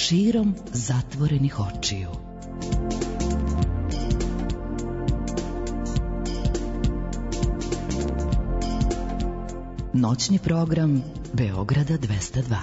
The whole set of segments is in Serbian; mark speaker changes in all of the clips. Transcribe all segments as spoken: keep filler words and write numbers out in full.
Speaker 1: širom zatvorenih očiju. Noćni program Beograda dvesta dva.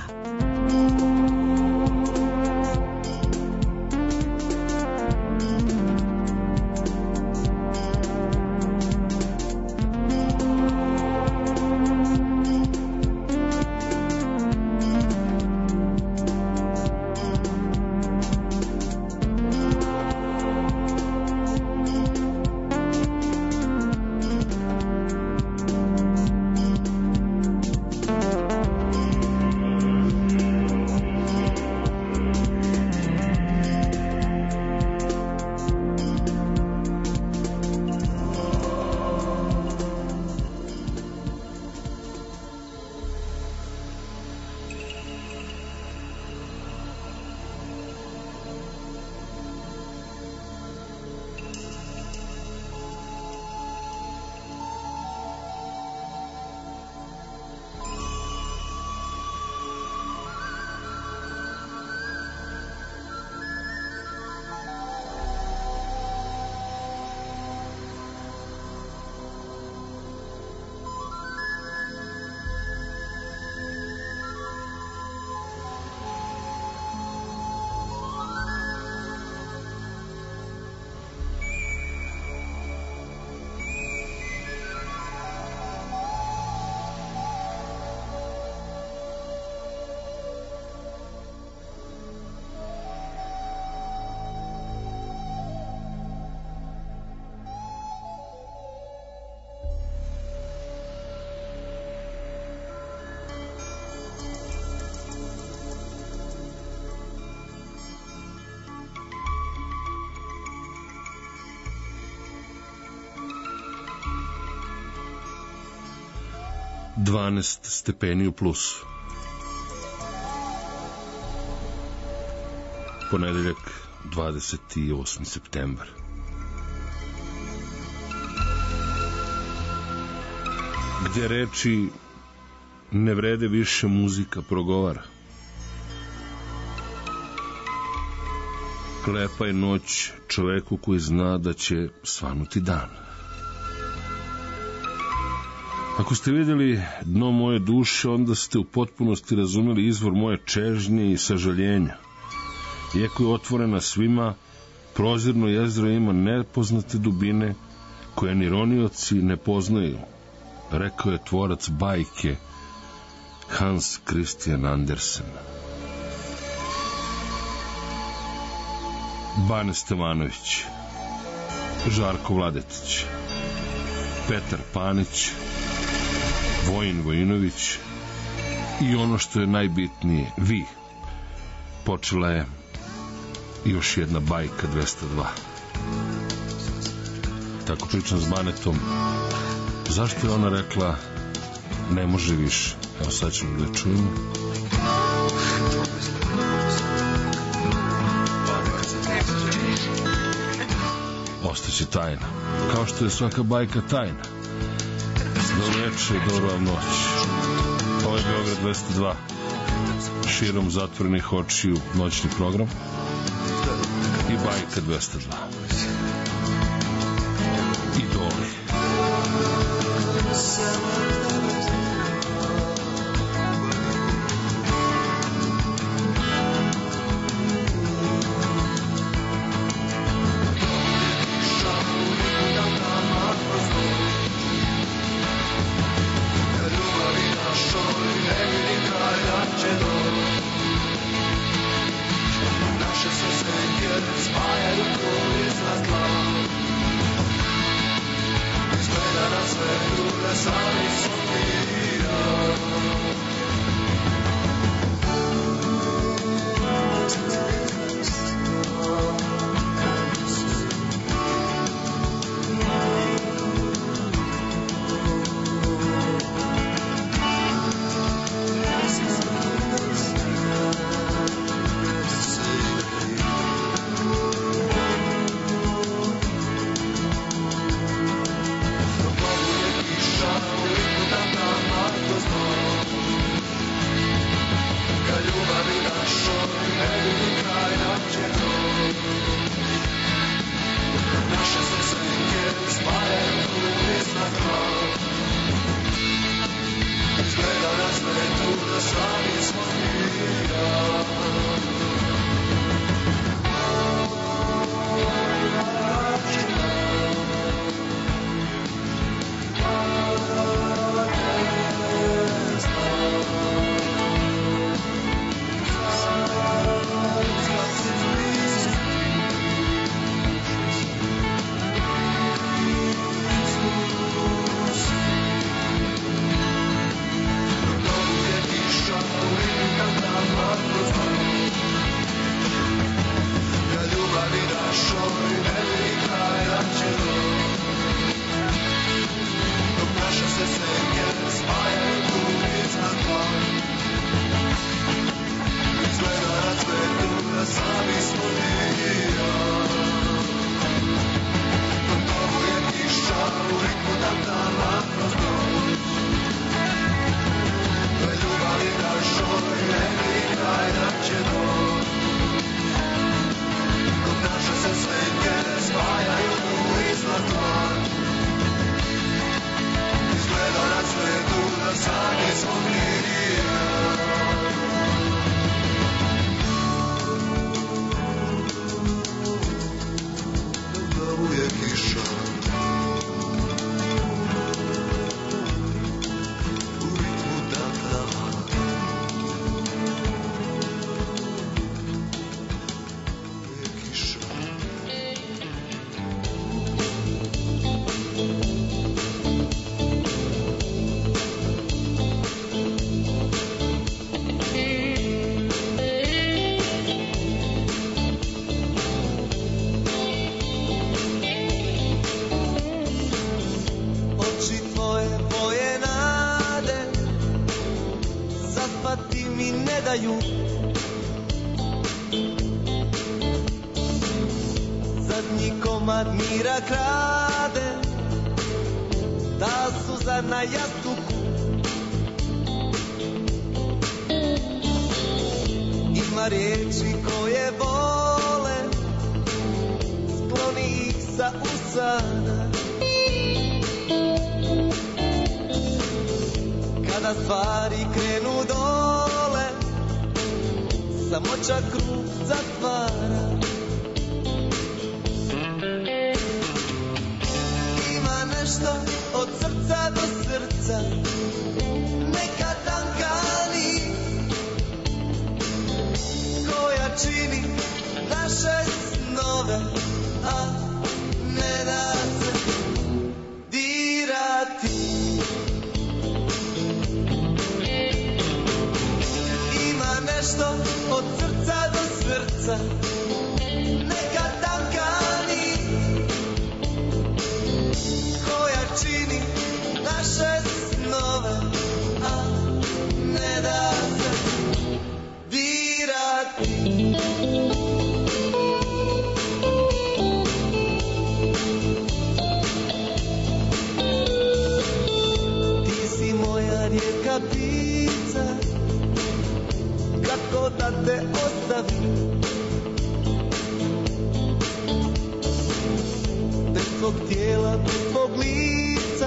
Speaker 2: dvanaest stepeni u plusu. Ponedeljak, dvadeset osmi septembar. Gdje reči ne vrede više, muzika progovara. Lepa je noć čoveku koji zna da će svanuti dan. Ako ste vidjeli dno moje duše, onda ste u potpunosti razumeli izvor moje čežnje i sažaljenja. Iako je otvorena svima, prozirno jezero ima nepoznate dubine koje ni ronioci ne poznaju, rekao je tvorac bajke Hans Christian Andersen. Bane Stevanović, Žarko Vladetić, Petar Panić, Vojin Vojinović i ono što je najbitnije, vi. Počela je još jedna bajka dvesta dva. Tako pričam s Banetom. Zašto je ona rekla ne može više? Evo sad ćemo da čujemo. Ostaće tajna. Kao što je svaka bajka tajna. Dobro večer, dobro vam noć. Ovo je Beograd dvesta dva. Širom zatvorenih očiju noćni program i bajka dvesta dva. Idoli.
Speaker 3: Naše srce jer spaja ruku iz smetaju. Zadnji komad mira krade, ta suza na jastuku. Ima riječi koje vole, skloni ih sa usana. Kada stvari krenu dole, samoća krug zatvara. Ima nešto od srca do srca, neka tanka nit koja čini naše snove, a ne da se dirati. Ima nešto od srca do srca, neka tanka nit koja čini naše snove, a ne da se dirati. Ti si moja rijeka ptica, kako da te ostavim. Bez tvog tijela, bez tvog lica,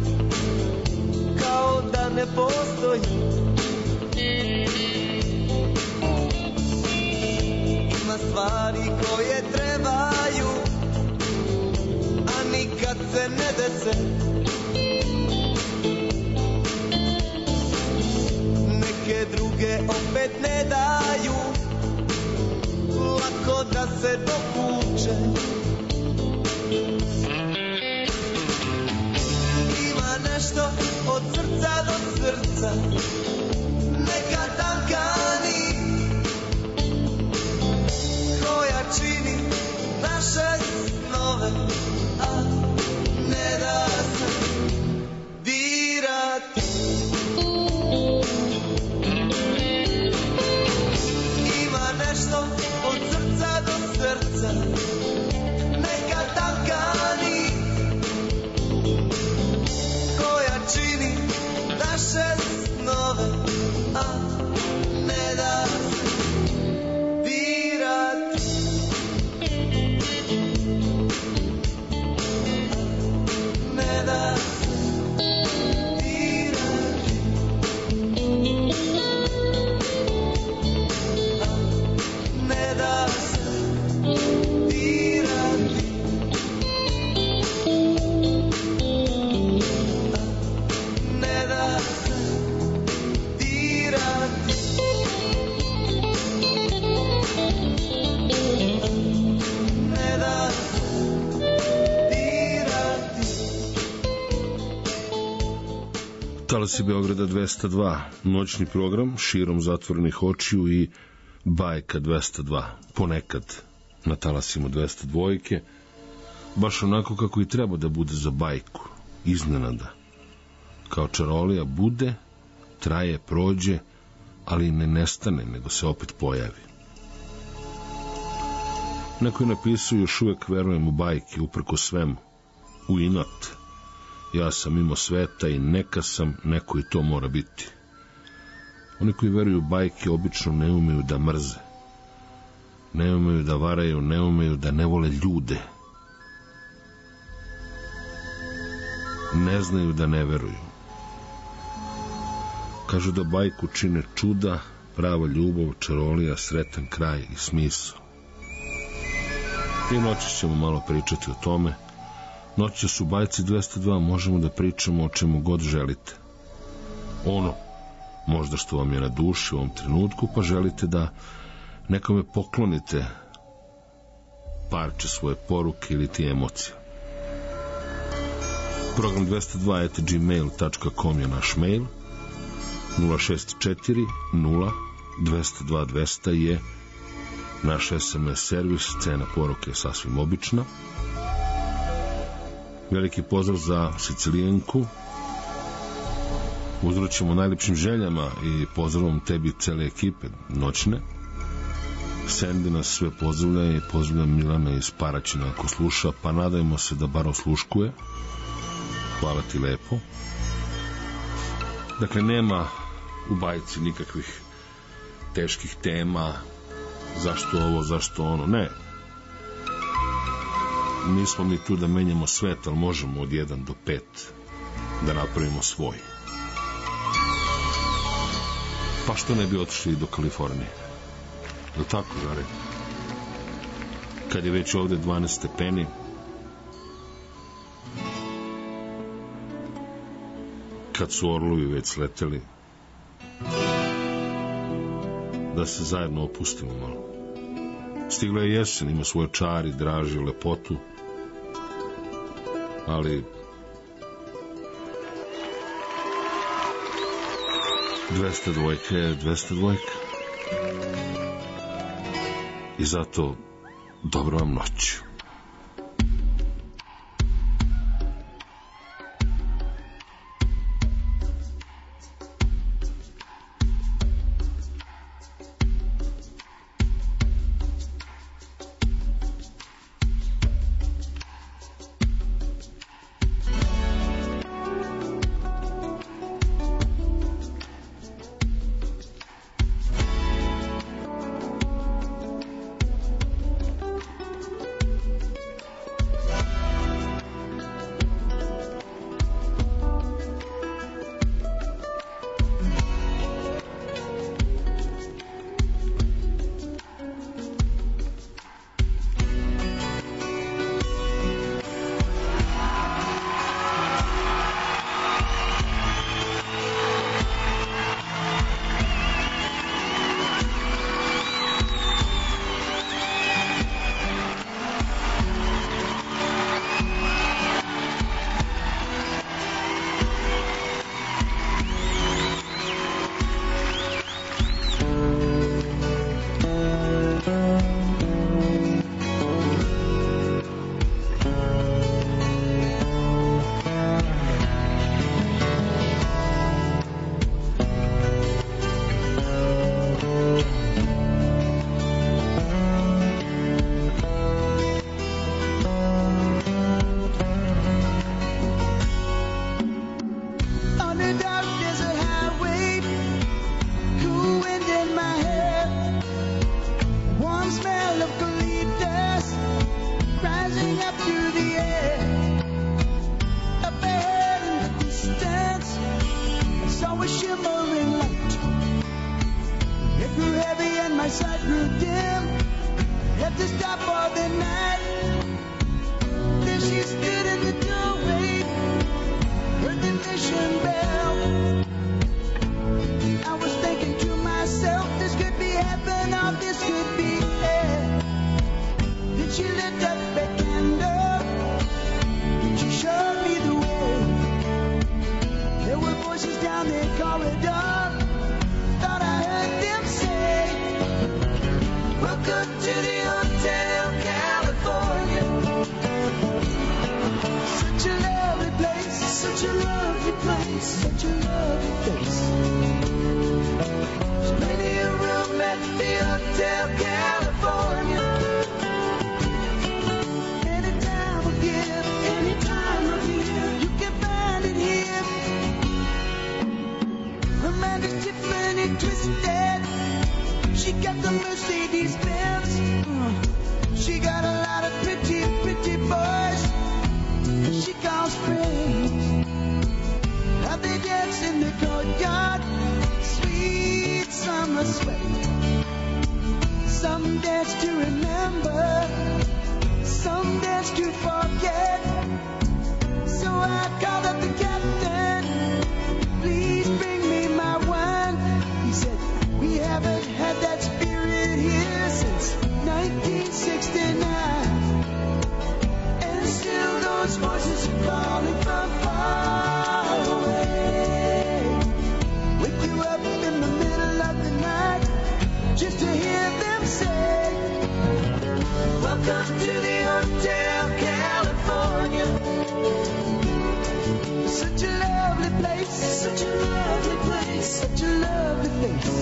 Speaker 3: kao da ne postoji. Ima stvari koje trebaju, a nikad se ne dese. Neke druge opet ne daju lako da se dokuče. Ima nešto od srca do srca, neka tanka nit koja čini naše snove, a ne da se dirati. Ima nešto od srca do srca, neka tanka nit koja čini naše snove, a ne da se dirati. Ne da se dirati. Ne da se dirati. Ne da se dirati. Ne da se dirati.
Speaker 2: Talasi Beograda dvesta dva, noćni program širom zatvorenih očiju i Bajka dvesta dva, ponekad na talasima dvesta dva, baš onako kako i treba da bude za bajku, iznenada. Kao čarolija bude, traje, prođe, ali ne nestane, nego se opet pojavi. Neko je napisao, još uvek verujem u bajke, uprko svemu, u inat. Ja sam mimo sveta i neka sam, neko i to mora biti. Oni koji veruju u bajke obično ne umeju da mrze, ne umeju da varaju, ne umeju da ne vole ljude, ne znaju da ne veruju. Kažu da bajku čine čuda, prava ljubav, čarolija, sretan kraj i smisao. I noći ćemo malo pričati o tome. Noćas u Bajci dvesta dva možemo da pričamo o čemu god želite. Ono, možda što vam je na duši u ovom trenutku, pa želite da nekome poklonite parče svoje poruke ili ti emocije. Program dvesta dva at gmail dot com je naš mail. nula šest četiri nula dvesta dva dvesta je naš es em es servis, cena poruke je sasvim obična. Veliki pozdrav za Sicilijanku uzvraćamo najlepšim željama i pozdravom tebi cele ekipe noćne. Sandy nas sve pozdravlja i pozdravlja Milana iz Paraćina ako sluša, pa nadajmo se da bar osluškuje. Hvala ti lepo. Dakle, nema u bajci nikakvih teških tema, zašto ovo, zašto ono, ne. Nismo mi tu da menjamo svet, ali možemo od jedan do pet da napravimo svoj. Pa što ne bi otišli do Kalifornije? Je li tako, Žare? Kad je već ovde dvanaest stepeni, kad su orlovi već sleteli, da se zajedno opustimo malo. Stigla je jesen, ima svoje čari, draži, lepotu, ali dvesta dvojka je dvesta dvojka. I zato dobro vam noć.
Speaker 3: Welcome to the Hotel California. Such a lovely place, such a lovely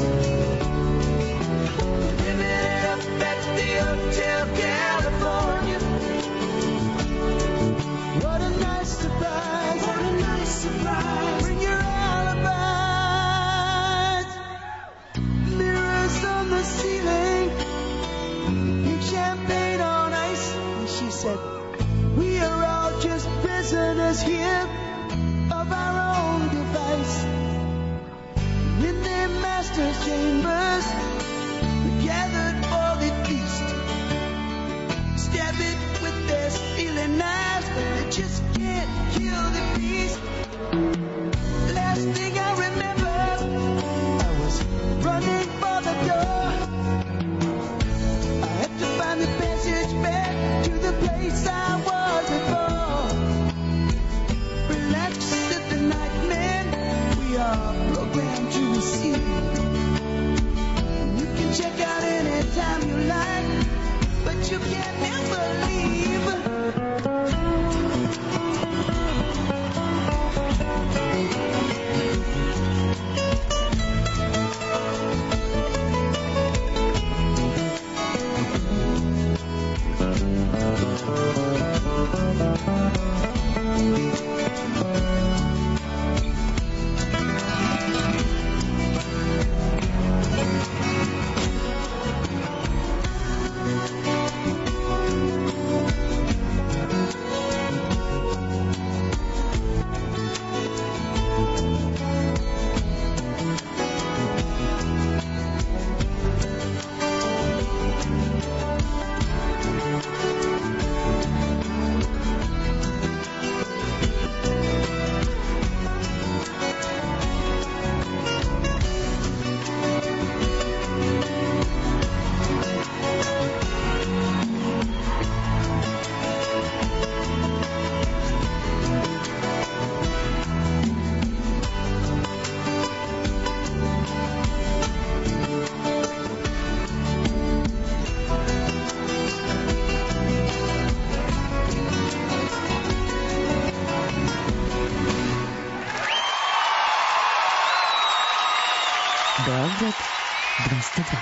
Speaker 1: Beograd dvesta dva.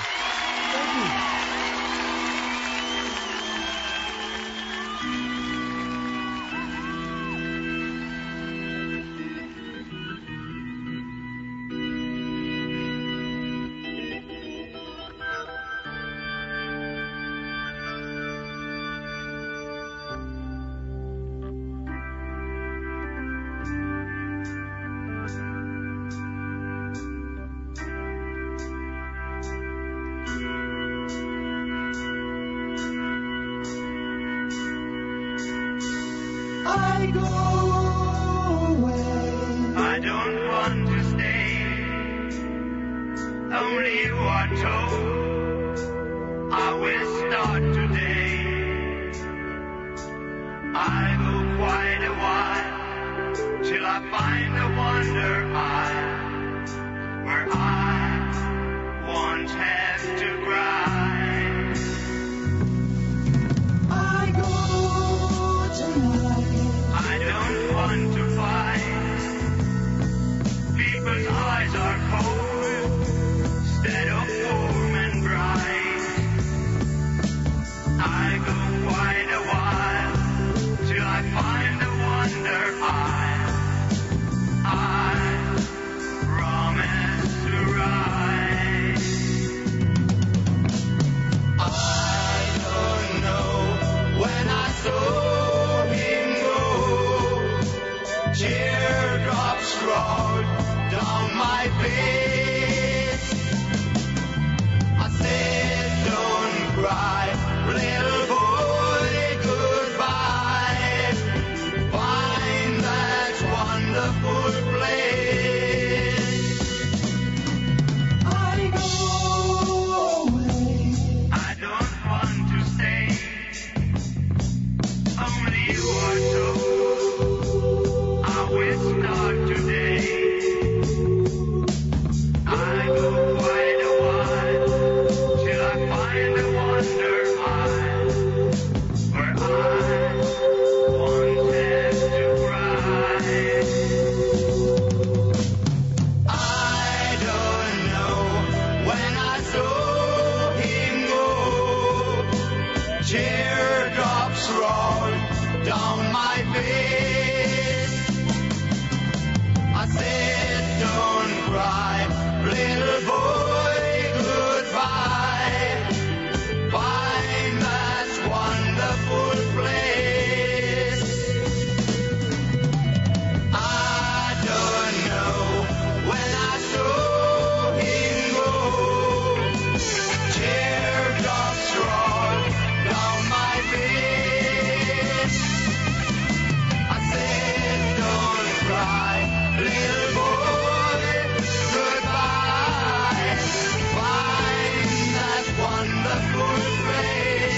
Speaker 4: I go away. I don't want to stay. Only you are told I will start today. I go quite a while till I find the wonder I where I won't have to cry. I go tonight. I don't want to fight. People's eyes are cold instead of warm and bright. I go quite a while till I find the wonder I I promise to rise. my face. I said, don't cry, little boy, goodbye. Find that wonderful place. I don't know when I saw him go. Teardrops roll down my face. I said, don't cry, little boy, goodbye. Find that wonderful place.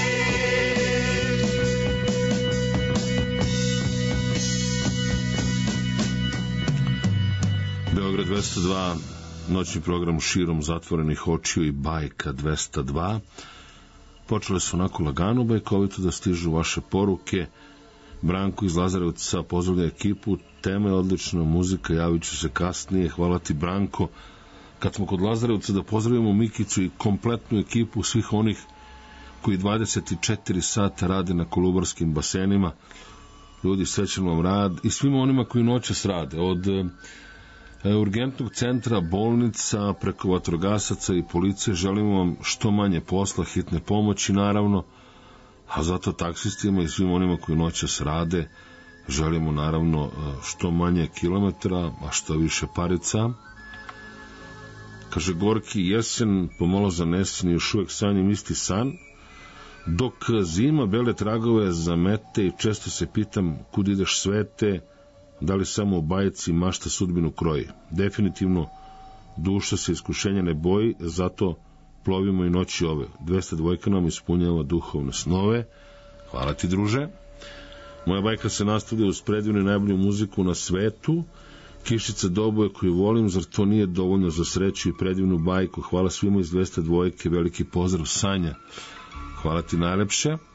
Speaker 2: Beograd dvesta dva, noćni program širom zatvorenih očiju i Bajka dvesta dva. Počele su onako lagano bajkovito da stižu vaše poruke. Branko iz Lazarevca pozdravlja ekipu, tema je odlična, muzika, javit ću se kasnije. Hvala ti, Branko. Kad smo kod Lazarevca, da pozdravimo Mikicu i kompletnu ekipu svih onih koji dvadeset četiri sata rade na kolubarskim basenima. Ljudi, srećan vam rad i svima onima koji noćas rade, od e, urgentnog centra, bolnica, preko vatrogasaca i policije. Želimo vam što manje posla, hitne pomoći naravno, a zato taksistima i svim onima koji noćas rade želimo naravno što manje kilometara, a što više parica. Kaže Gorki, jesen pomalo zanesen i još uvek sanjim isti san, dok zima bele tragove zamete i često se pitam kud ideš svete, da li samo u bajci mašta sudbinu kroji. Definitivno duša se iskušenja ne boji, zato plovimo i noći ove. dvesta dva nam ispunjava duhovne snove. Hvala ti, druže. Moja bajka se nastavlja uz predivnu i najbolju muziku na svetu. Kišica doboje koju volim, zar to nije dovoljno za sreću i predivnu bajku? Hvala svima iz dvesta dva, veliki pozdrav, Sanja. Hvala ti najlepše. E,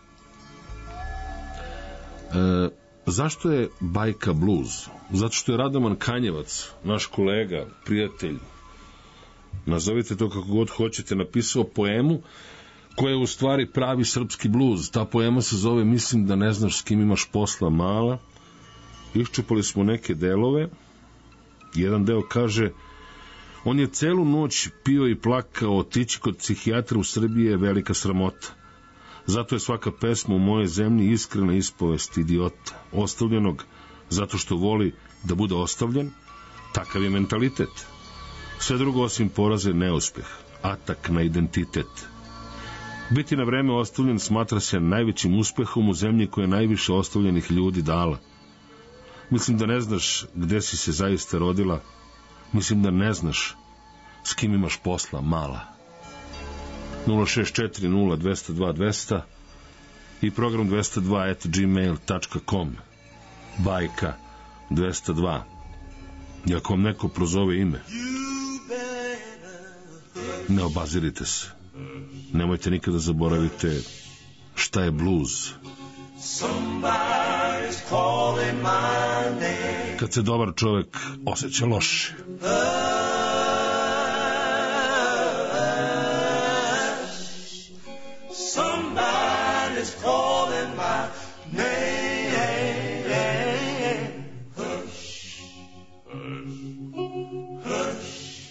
Speaker 2: zašto je bajka bluz? Zato što je Radoman Kanjevac, naš kolega, prijatelj, nazovite to kako god hoćete, napisao poemu koja je u stvari pravi srpski bluz. Ta poema se zove Mislim da ne znaš s kim imaš posla, mala. Iščupali smo neke delove. Jedan deo kaže: on je celu noć pio i plakao, otići kod psihijatra u Srbiji je velika sramota. Zato je svaka pesma u mojoj zemlji iskrena ispovest idiota, ostavljenog zato što voli da bude ostavljen. Takav je mentalitet. Sve drugo osim poraza je neuspeh, atak na identitet. Biti na vreme ostavljen smatra se najvećim uspehom u zemlji koja je najviše ostavljenih ljudi dala. Mislim da ne znaš gde si se zaista rodila. Mislim da ne znaš s kim imaš posla, mala. nula šest četiri nula dvesta dva dvesta i program dvesta dva at gmail dot com. Bajka dvesta dva. I ako vam neko prozove ime, ne obazirite se. Nemojte nikada zaboravite šta je bluz. Kad se dobar čovek osjeća loše.
Speaker 3: Somebody's calling my name. Hush, hush,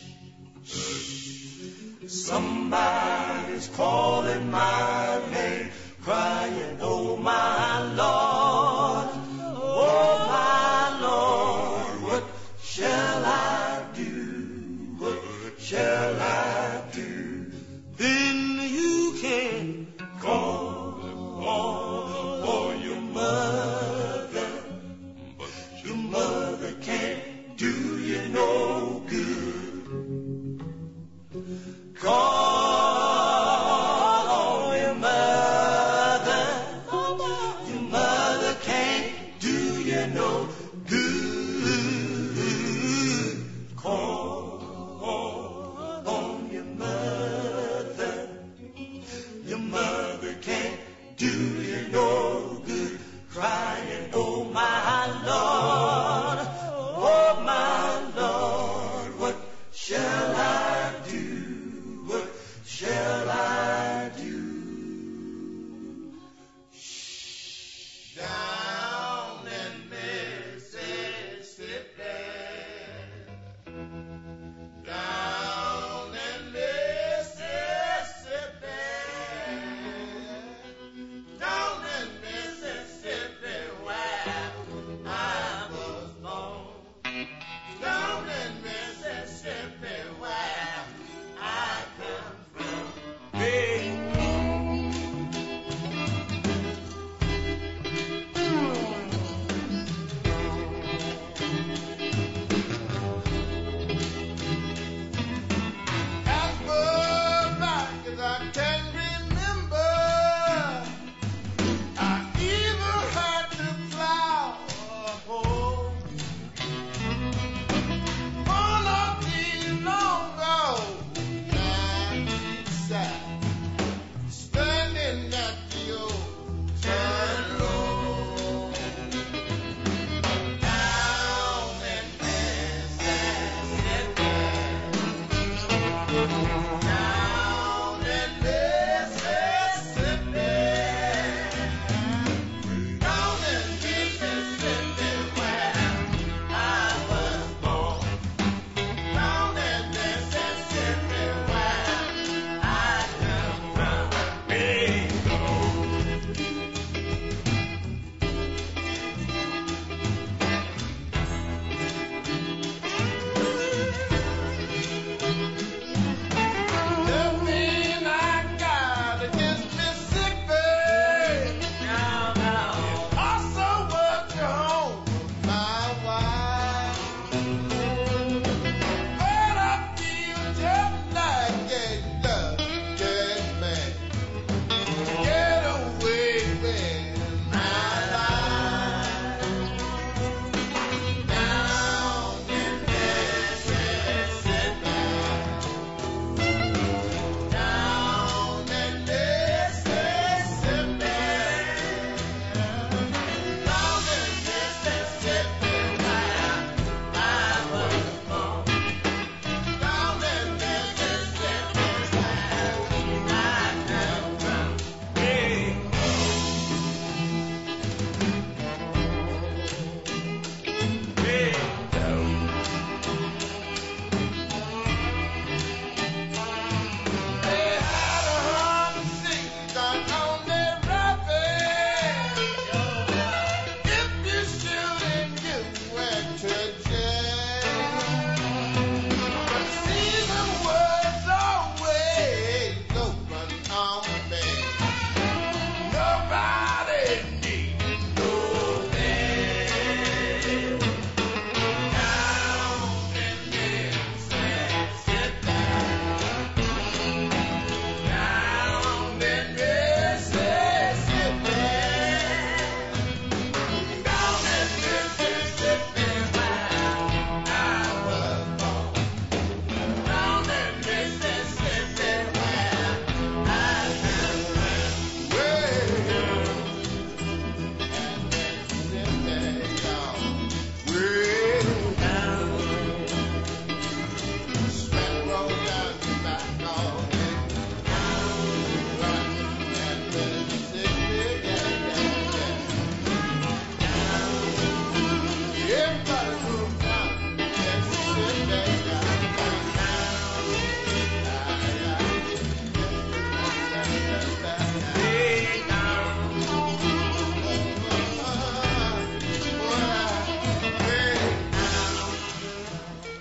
Speaker 3: hush. Somebody's calling my name, crying, oh my Lord, oh my Lord, what shall I do? What shall I do? Then you can call for your mother, but your mother can't do you no good. Call on your mother, your mother can't do you no good. Call on your mother, your mother can't do you no good. Crying, oh my Lord, oh my Lord, what shall I do? What shall I do? Shh. Down in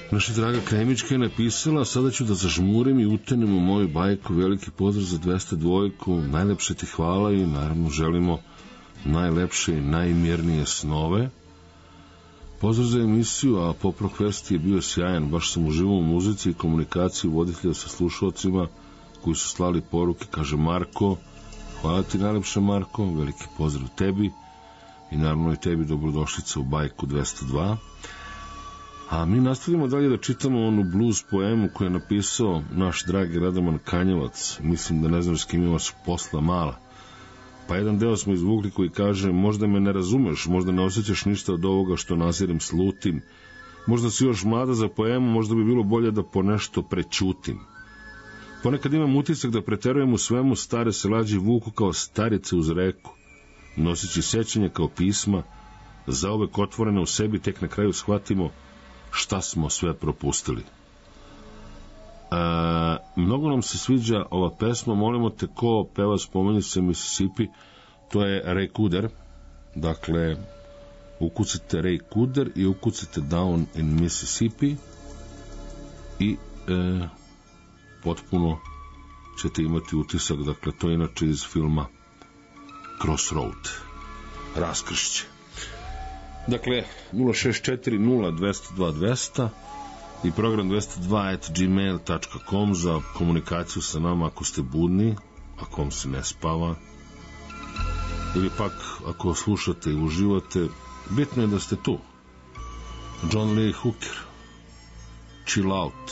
Speaker 2: Naša draga Kremićka je napisala: sada ću da zažmurim i utenem u moju bajku. Veliki pozdrav za dvesta dvojku, najlepše ti hvala i naravno želimo najlepše i najmirnije snove. Pozdrav za emisiju, a Poprok Vesti je bio sjajan, baš sam uživao u muzici i komunikaciji voditelja sa slušalcima koji su slali poruke, kaže Marko. Hvala ti najlepše, Marko, veliki pozdrav tebi i naravno i tebi dobrodošlica u bajku dvesta dva. A mi nastavimo dalje da čitamo onu blues poemu koju je napisao naš dragi Radoman Kanjevac. Mislim da ne znam s kim imaš posla mala. Pa jedan deo smo izvukli koji kaže: možda me ne razumeš, možda ne osjećaš ništa od ovoga što nazirem slutim. Možda si još mlada za poemu, možda bi bilo bolje da po nešto prećutim. Ponekad imam utisak da preterujem u svemu, stare se lađi vuku kao starice uz reku. Nosići sećanje kao pisma, zauvek otvorene u sebi, tek na kraju shvatimo šta smo sve propustili. E, mnogo nam se sviđa ova pesma, molimo te ko peva, spomeni se Mississippi, to je Ray Cooder. Dakle, ukucite Ray Cooder i ukucite Down in Mississippi i e, potpuno ćete imati utisak. Dakle, to je inače iz filma Crossroad, Raskršće. Dakle, nula šest četiri nula dvesta dva dvesta i program dvesta dva at gmail dot com za komunikaciju sa nama ako ste budni, ako vam se ne spava, ili pak ako slušate i uživate. Bitno je da ste tu. John Lee Hooker, Chill Out.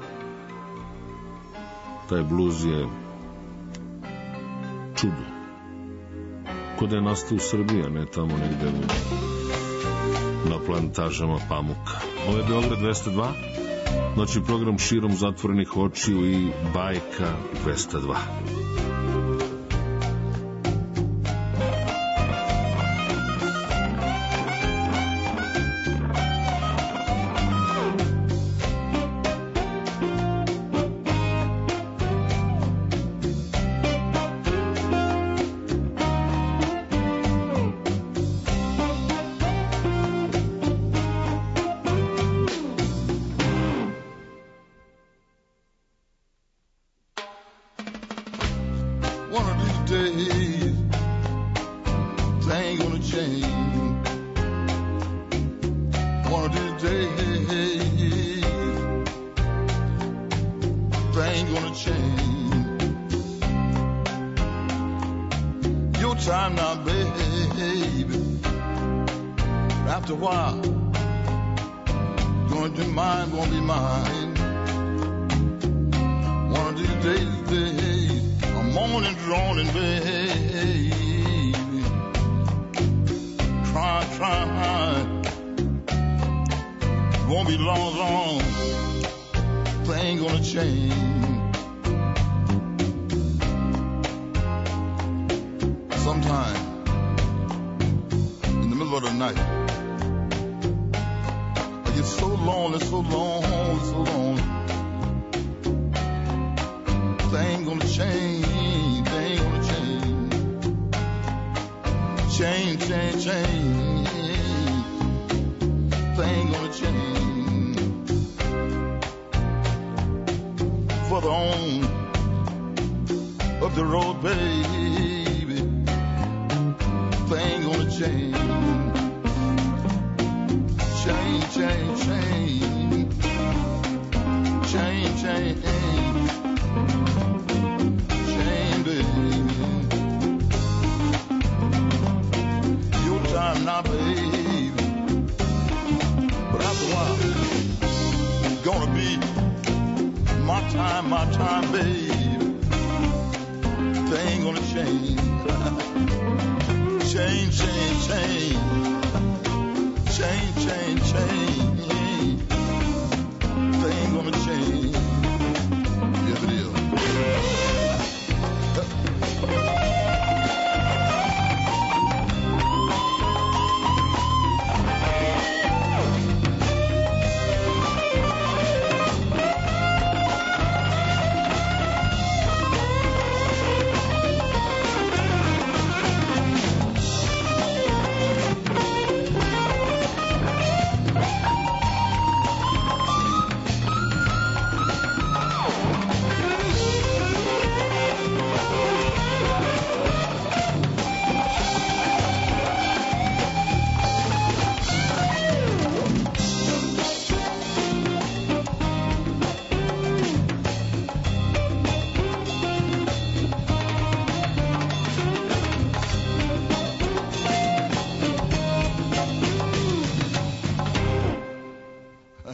Speaker 2: Taj bluz je čudo. Ko da je nastao u Srbiji, a ne tamo negde na plantažama pamuka. Ovo je Beograd dvesta dva, noći program širom zatvorenih očiju i bajka dvesta dva.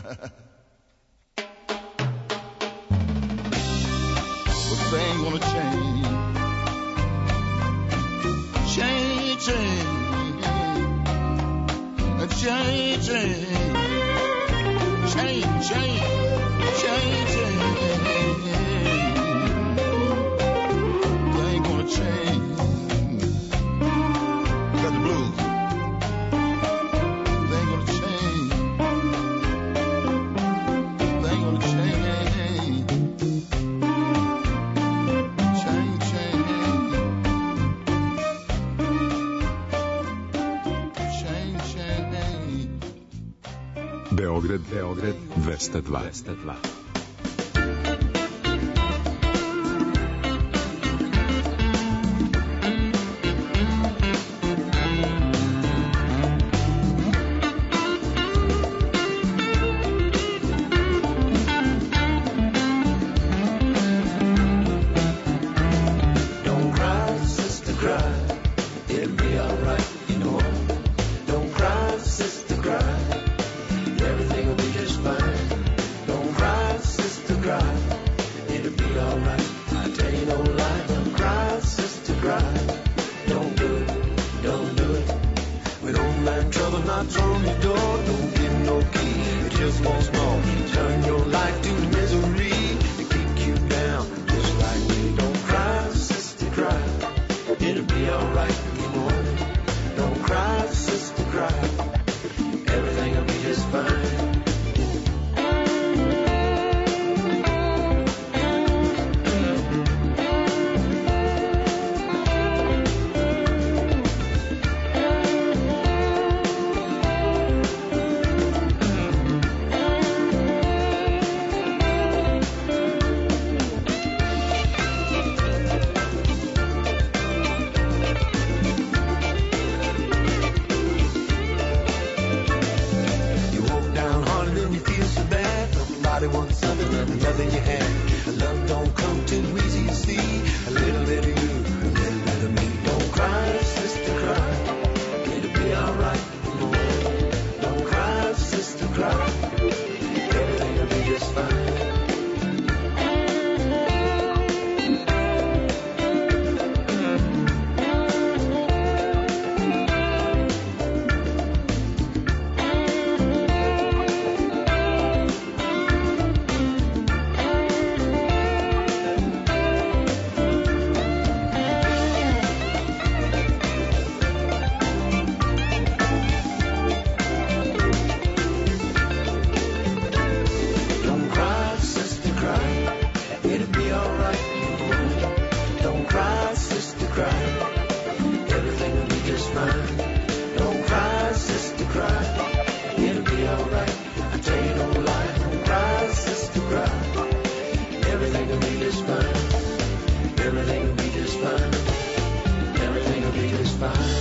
Speaker 5: But things gonna change. Change, change. Change, change. Change, change. Change, change. Things gonna change. Got the blues. Things gonna change. Things gonna change. Change, change. Change, change.
Speaker 6: Beograd, Beograd, dvesta dva.
Speaker 3: Don't cry, sister, cry. It'll be alright, you know. Don't cry, sister, cry. Everything will be just fine. Don't cry, sister, cry. It'll be alright. I tell you no lie. Don't cry, sister, cry. Don't do it, don't do it. When old man trouble knocks on your door, don't give him no key. It just wants more. Turn your life to misery and kick you down just like me. Don't cry, sister, cry. It'll be alright in the morning. Don't cry, sister, cry. Everything will be just fine. You walk downhearted and you feel so bad. Somebody wants something and nothing you have. Love don't come too easy, you see. A little bit of you, a little bit of me. Don't cry, sister, cry. It'll be alright. Don't cry, sister, cry. Everything will be just fine. Don't cry, sister, cry. It'll be alright. Don't cry, sister, cry. Everything will be just fine. Don't cry, sister, cry. It'll be alright. I tell you no lie. Don't cry, sister, cry. Everything will be just fine. Everything will be just fine. Everything will be just fine.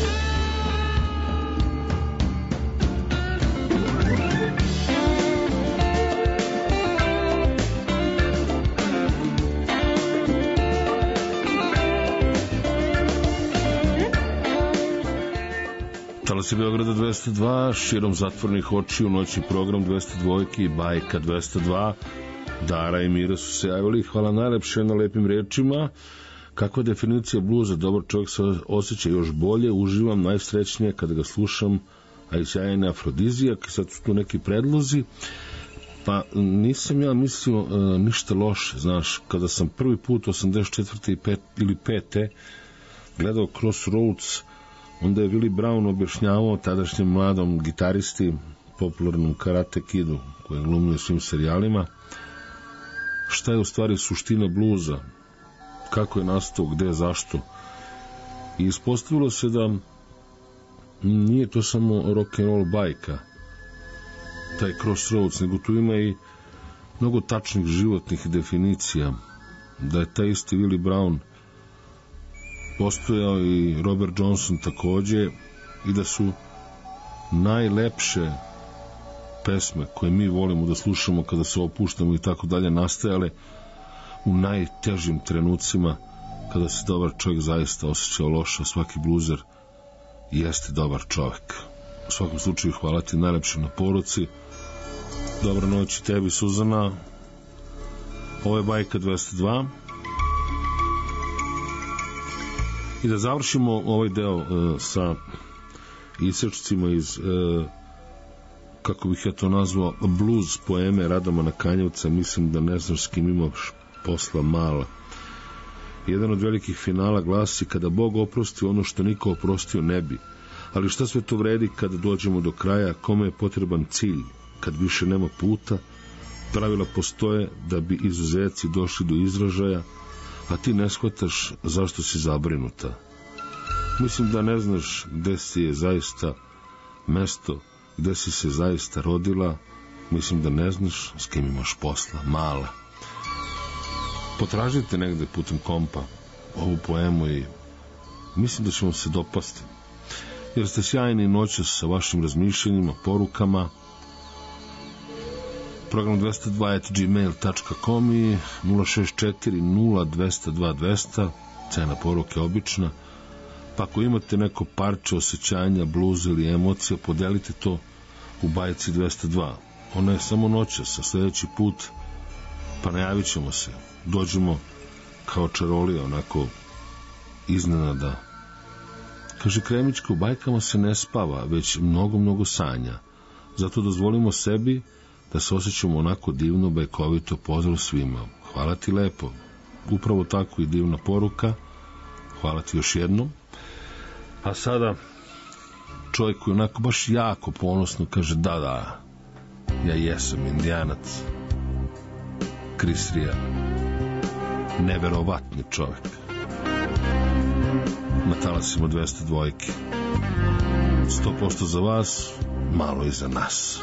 Speaker 2: Talas je Beograda dvesta dva, širom zatvornih očiju, noćni program dvesta dva i bajka dvesta dva. Dara i Mira su se javili. Hvala najlepše na lepim rečima. Kakva definicija bluza? Dobar čovjek se osjeća još bolje, uživam najsrećnije kada ga slušam, a i sjajan je afrodizijak. Sad su tu neki predlozi. Pa nisam ja mislio uh, ništa loše, znaš, kada sam prvi put osamdeset četvrte i pet ili pete gledao Crossroads, onda je Willie Brown objašnjavao tadašnjem mladom gitaristi, popularnom Karate Kidu, koji je glumio u svim serijalima, šta je u stvari suština bluza, kako je nastao, gde, zašto. I ispostavilo se da nije to samo rock and roll bajka, taj Crossroads, nego tu ima i mnogo tačnih životnih definicija, da je taj isti Willie Brown postojao i Robert Johnson takođe, i da su najlepše pesme koje mi volimo da slušamo kada se opuštamo i tako dalje nastajale u najtežim trenucima kada se dobar čovjek zaista osjećao loše. Svaki bluzer jeste dobar čovjek. U svakom slučaju hvala ti najlepše na poruci Dobra noć i tebi, Suzana. Ovo je Bajka dvesta dva. I da završimo ovaj deo uh, sa isečcima iz uh, kako bih ja to nazvao blues poeme Radomana Kanjevca. Mislim da ne znaš s kim imaš posla, mala. Jedan od velikih finala glasi: kada Bog oprosti ono što niko oprostio ne bi. Ali šta sve to vredi kada dođemo do kraja? Kome je potreban cilj? Kad više nema puta, pravila postoje da bi izuzeci došli do izražaja, a ti ne shvataš zašto si zabrinuta. Mislim da ne znaš gde si je zaista mesto, gde si se zaista rodila. Mislim da ne znaš s kim imaš posla, mala. Potražite negde putem kompa ovu poemu i mislim da ćemo se dopasti, jer ste sjajni noćas sa vašim razmišljenjima, porukama. Program dvesta dva at gmail dot com i nula šest četiri nula dvesta dva dvesta, cena poruke obična. Pa ako imate neko parče osjećanja, bluz ili emocija, podelite to u Bajci dvesta dva. Ona je samo noćas, a sljedeći put pa najavit ćemo se. Dođemo kao čarolija, onako iznenada. Kaže Kremićka, u bajkama se ne spava, već mnogo, mnogo sanja. Zato dozvolimo sebi da se osjećamo onako divno, bajkovito. Pozdrav svima. Hvala ti lepo. Upravo tako i divna poruka. Hvala ti još jednom. A sada čovjek koji onako baš jako ponosno kaže: da, da, ja jesam indijanac. Chris Ria. Neverovatni čovjek. Na talasima dvesta dvojke. sto posto za vas, malo i za nas.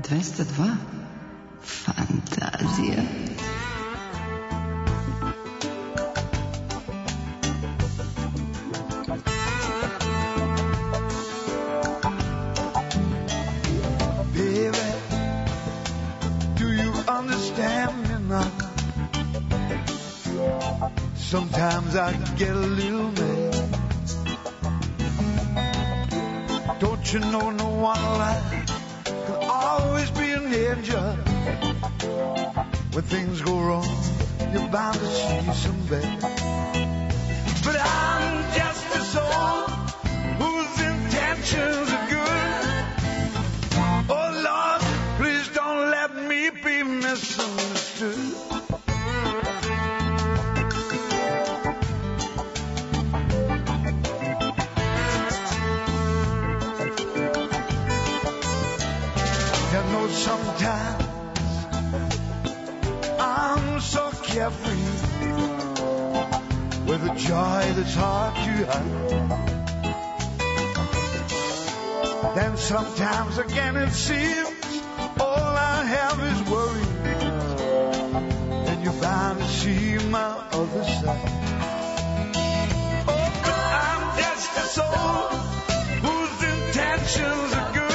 Speaker 1: dvesta dva. Fantazija.
Speaker 7: Baby, do you understand me now? Sometimes I get a little mad. Don't you know no one alive can always be an angel? When things go wrong, you're bound to see some bad. But I'm just a soul whose intentions are good. Oh Lord, please don't let me be misunderstood. Sometimes I'm so carefree with a joy that's hard to hide. Then sometimes again it seems all I have is worry, and you're bound to see my other side. Oh, but I'm just a soul whose intentions are good.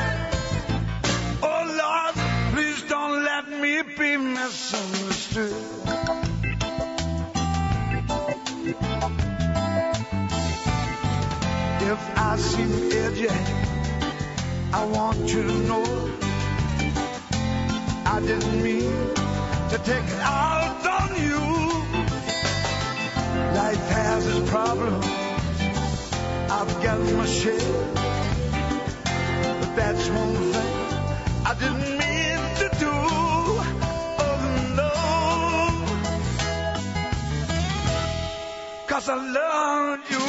Speaker 7: Be misunderstood. If I seem edgy, I want you to know I didn't mean to take it out on you. Life has its problems, I've got my share, but that's one thing I didn't mean to do. Cause I love you.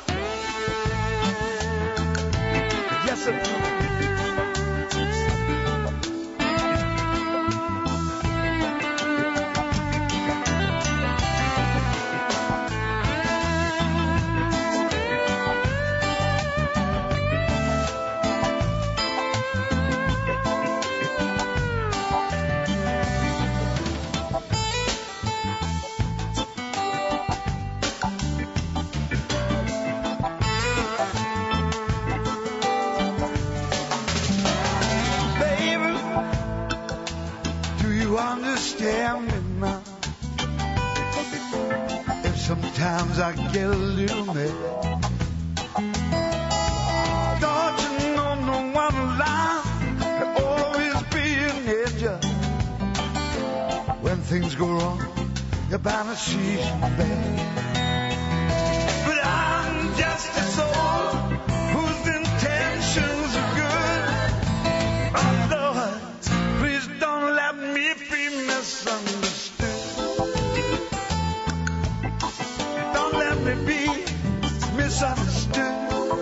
Speaker 7: Yes, I do. Understand me now. If sometimes I get a little mad, don't you know no one alive can always be an angel. When things go wrong, you're bound to see some bad. But I'm just a soul whose intentions are good. Oh Lord, please don't let me be misunderstood. Don't let me be misunderstood.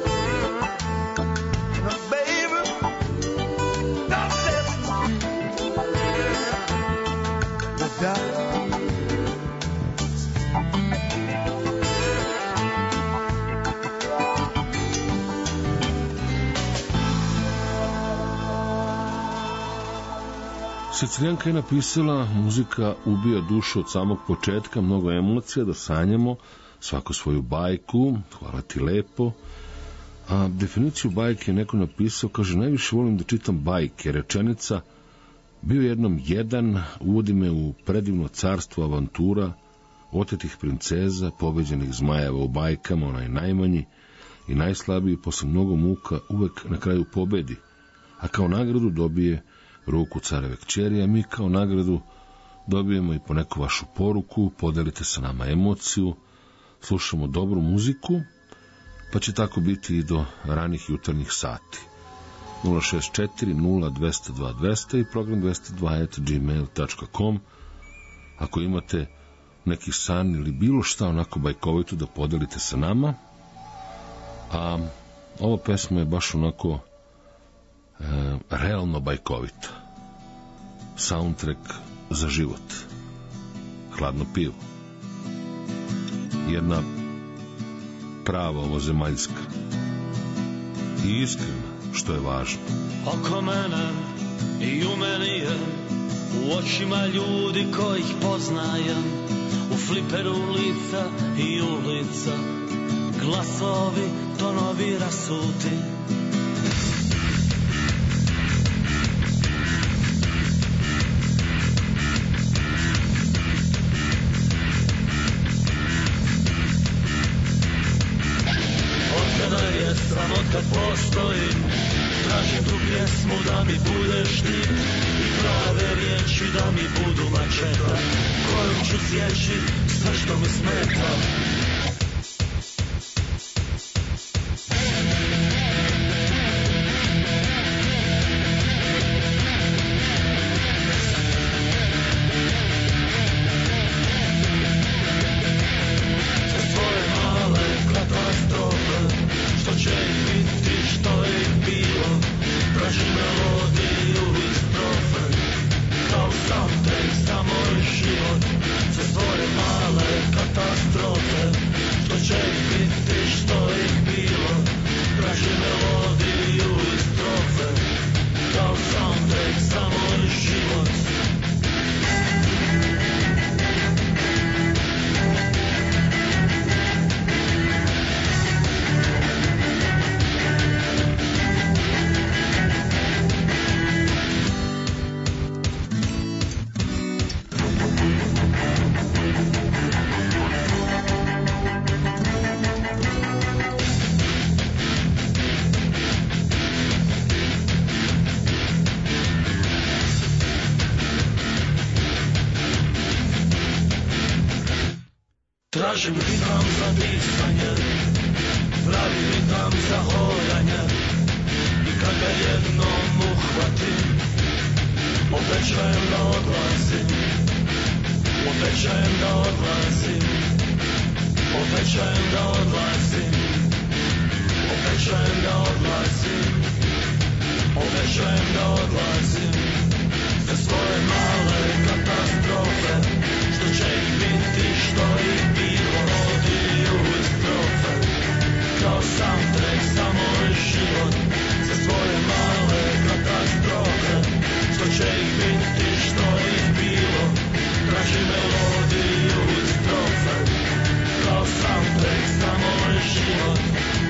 Speaker 7: Now, baby, don't let me be without.
Speaker 2: Sicilijanka je napisala: muzika ubija dušu od samog početka, mnogo emocija, da sanjamo svaku svoju bajku, hvala ti lepo. A definiciju bajke je neko napisao, kaže: najviše volim da čitam bajke, rečenica: bio jednom jedan, uvodi me u predivno carstvo avantura, otetih princeza, pobeđenih zmajeva u bajkama, onaj najmanji i najslabiji posle mnogo muka uvek na kraju pobedi, a kao nagradu dobije ruku careve kćeri, a mi kao nagradu dobijemo i po neku vašu poruku, podelite sa nama emociju, slušamo dobru muziku, pa će tako biti i do ranih jutarnjih sati. nula šest četiri nula dva nula dva dva nula zero i program dvesta dva at gmail dot com. Ako imate neki san ili bilo šta onako bajkovito da podelite sa nama, a ova pesma je baš onako e, realno bajkovita. Soundtrack za život. Hladno pivo. Jedna prava ovozemaljska. i iskrena, što je važno.
Speaker 8: Oko mene i u meni je, u očima ljudi kojih poznajem, u fliperu lica i ulica, glasovi, tonovi rasuti. Otkada je sramot kad postojim, tražim tu pjesmu da mi budeš ti i prave riječi da mi budu mačeta kojom ću sjeći sve što mi smeta. Za svoje male katastrofe, što će ih biti, što ih bilo, tražim melodiju i strofe, kao soundtrack za moj život. Za svoje male katastrofe, što će ih biti, što ih bilo, tražim melodiju i strofe, kao soundtrack za moj život. Tražim ritam za disanje, pravi ritam za hodanje, i kad ga jednom uhvatim, obećajem da odlazim, obećajem da odlazim, obećajem da odlazim, obećajem da odlazim, obećajem da odlazim. Za svoje male katastrofe, što će ih biti, što ih bilo, odiju i strofe, kao soundtrack za moj život. Za svoje male katastrofe, što će ih biti, što ih bilo, tražim melodiju i strofe, kao soundtrack za moj život.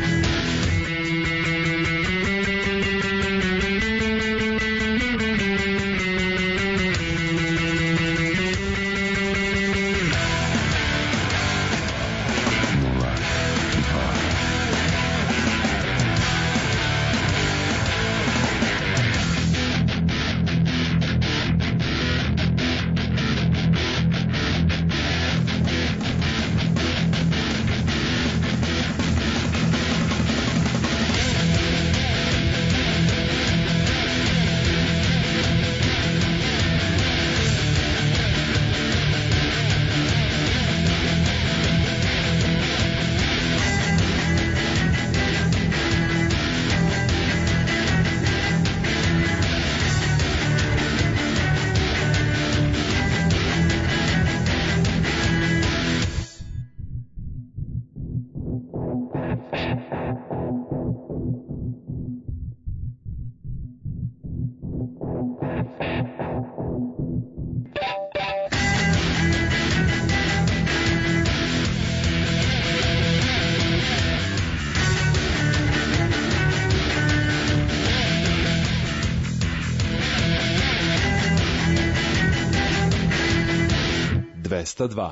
Speaker 9: dvesta dva.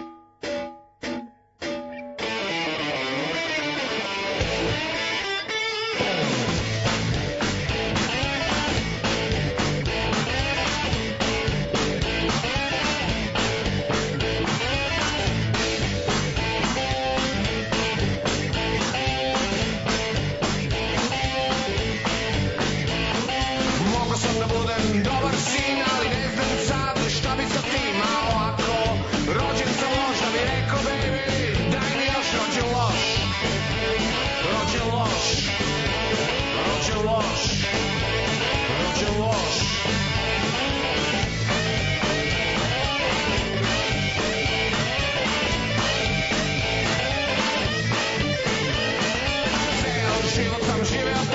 Speaker 10: Mogu sam da budem dobar sin, ali ne znam sad šta bi sa tim, a ovako rođen sam loš, da bi rekao baby, daj mi još rođen loš, rođen loš, rođen loš, rođen loš. Ceo život sam živeo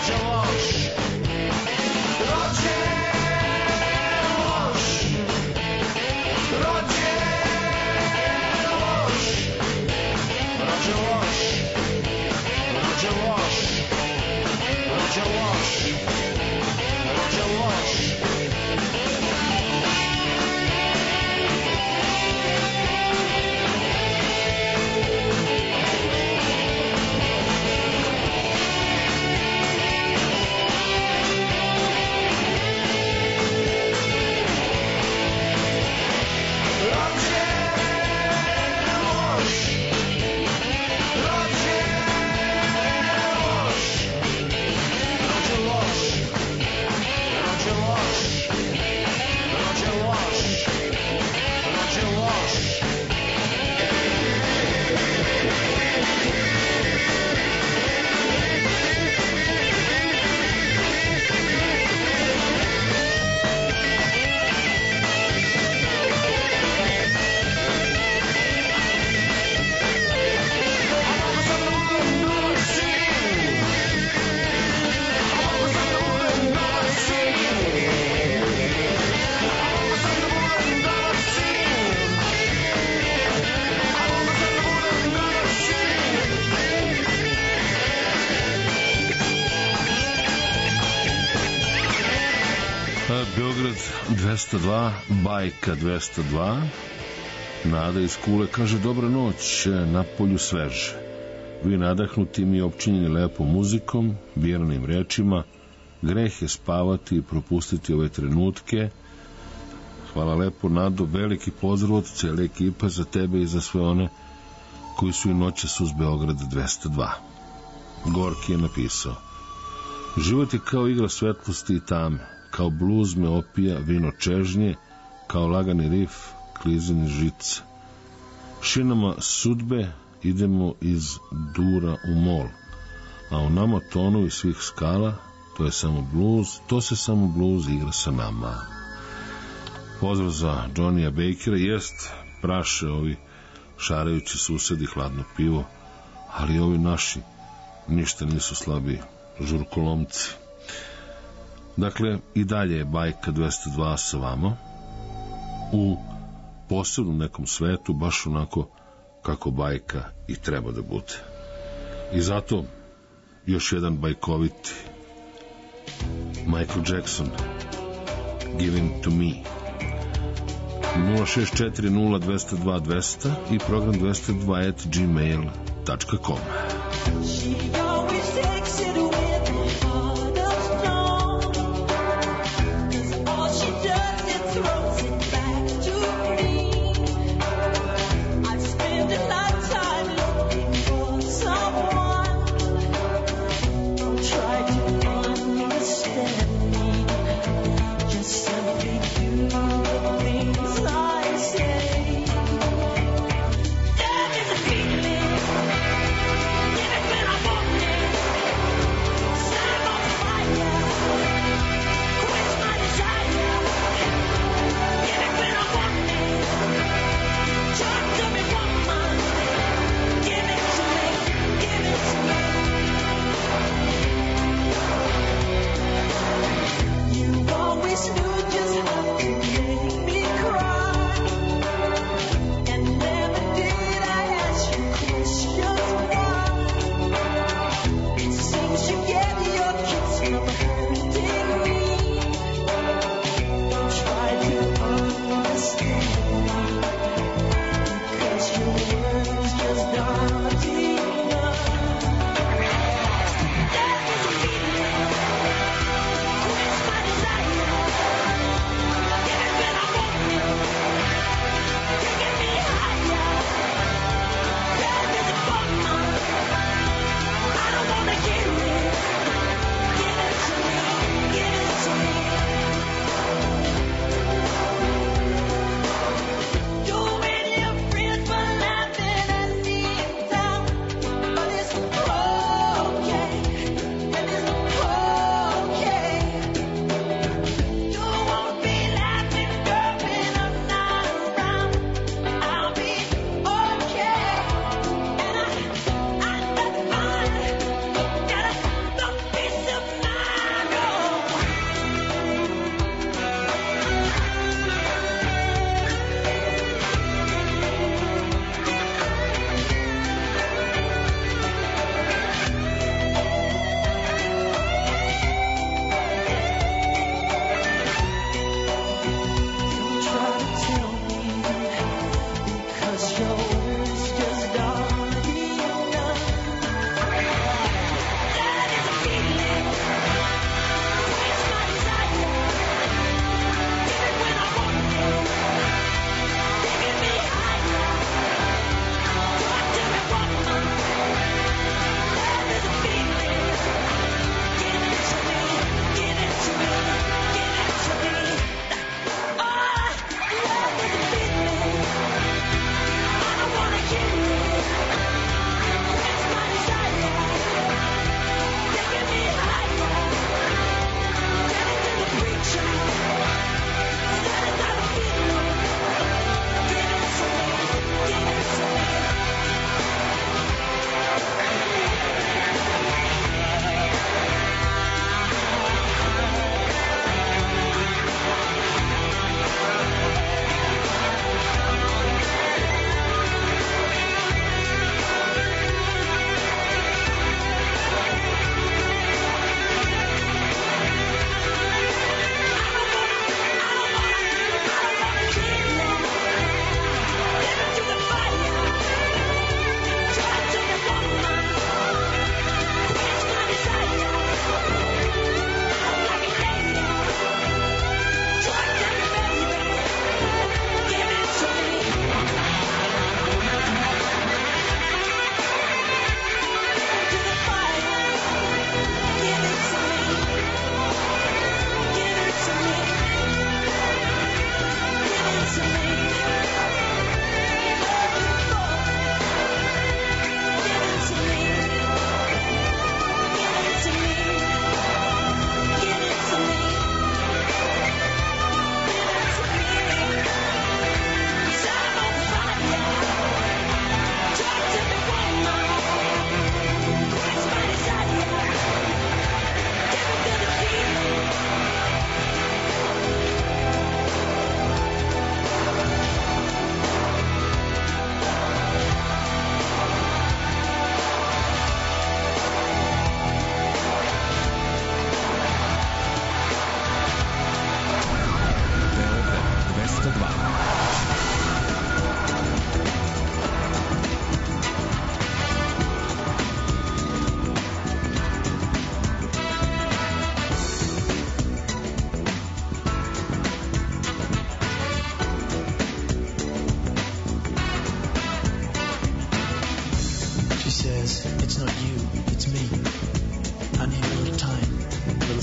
Speaker 10: rođen loš. Rođen loš. Rođen loš. Rođen loš. Rođen loš. Rođen loš. Rođen loš.
Speaker 2: Beograd dvesta dva, Bajka dvesta dva. Nada iz Kule kaže: dobra noć, na polju sveže. Vi nadahnuti mi opčinjeni lepom muzikom, vjernim rečima. Greh je spavati i propustiti ove trenutke. Hvala lepo, Nado, veliki pozdrav od cele ekipe za tebe i za sve one koji su i noćas uz Beograd dvesta dva. Gorki je napisao: život je kao igra svetlosti i tame, kao bluz me opija vino čežnje, kao lagani rif klizanje žica. Šinama sudbe idemo iz dura u mol, a u nama tonovi svih skala, to je samo bluz, to se samo bluz igra sa nama. Pozdrav za Johnnyja Bakera. Jest, praše ovi šarajući susedi hladno pivo, ali ovi naši ništa nisu slabiji, žurkolomci. Dakle, i dalje je Bajka dvesta dva sa vama u posebnom nekom svetu, baš onako kako bajka i treba da bude. I zato još jedan bajkoviti Michael Jackson, Giving to Me. Nula šest četiri nula dvesta dva dvesta i program dvesta dva at gmail dot com.
Speaker 11: When I walk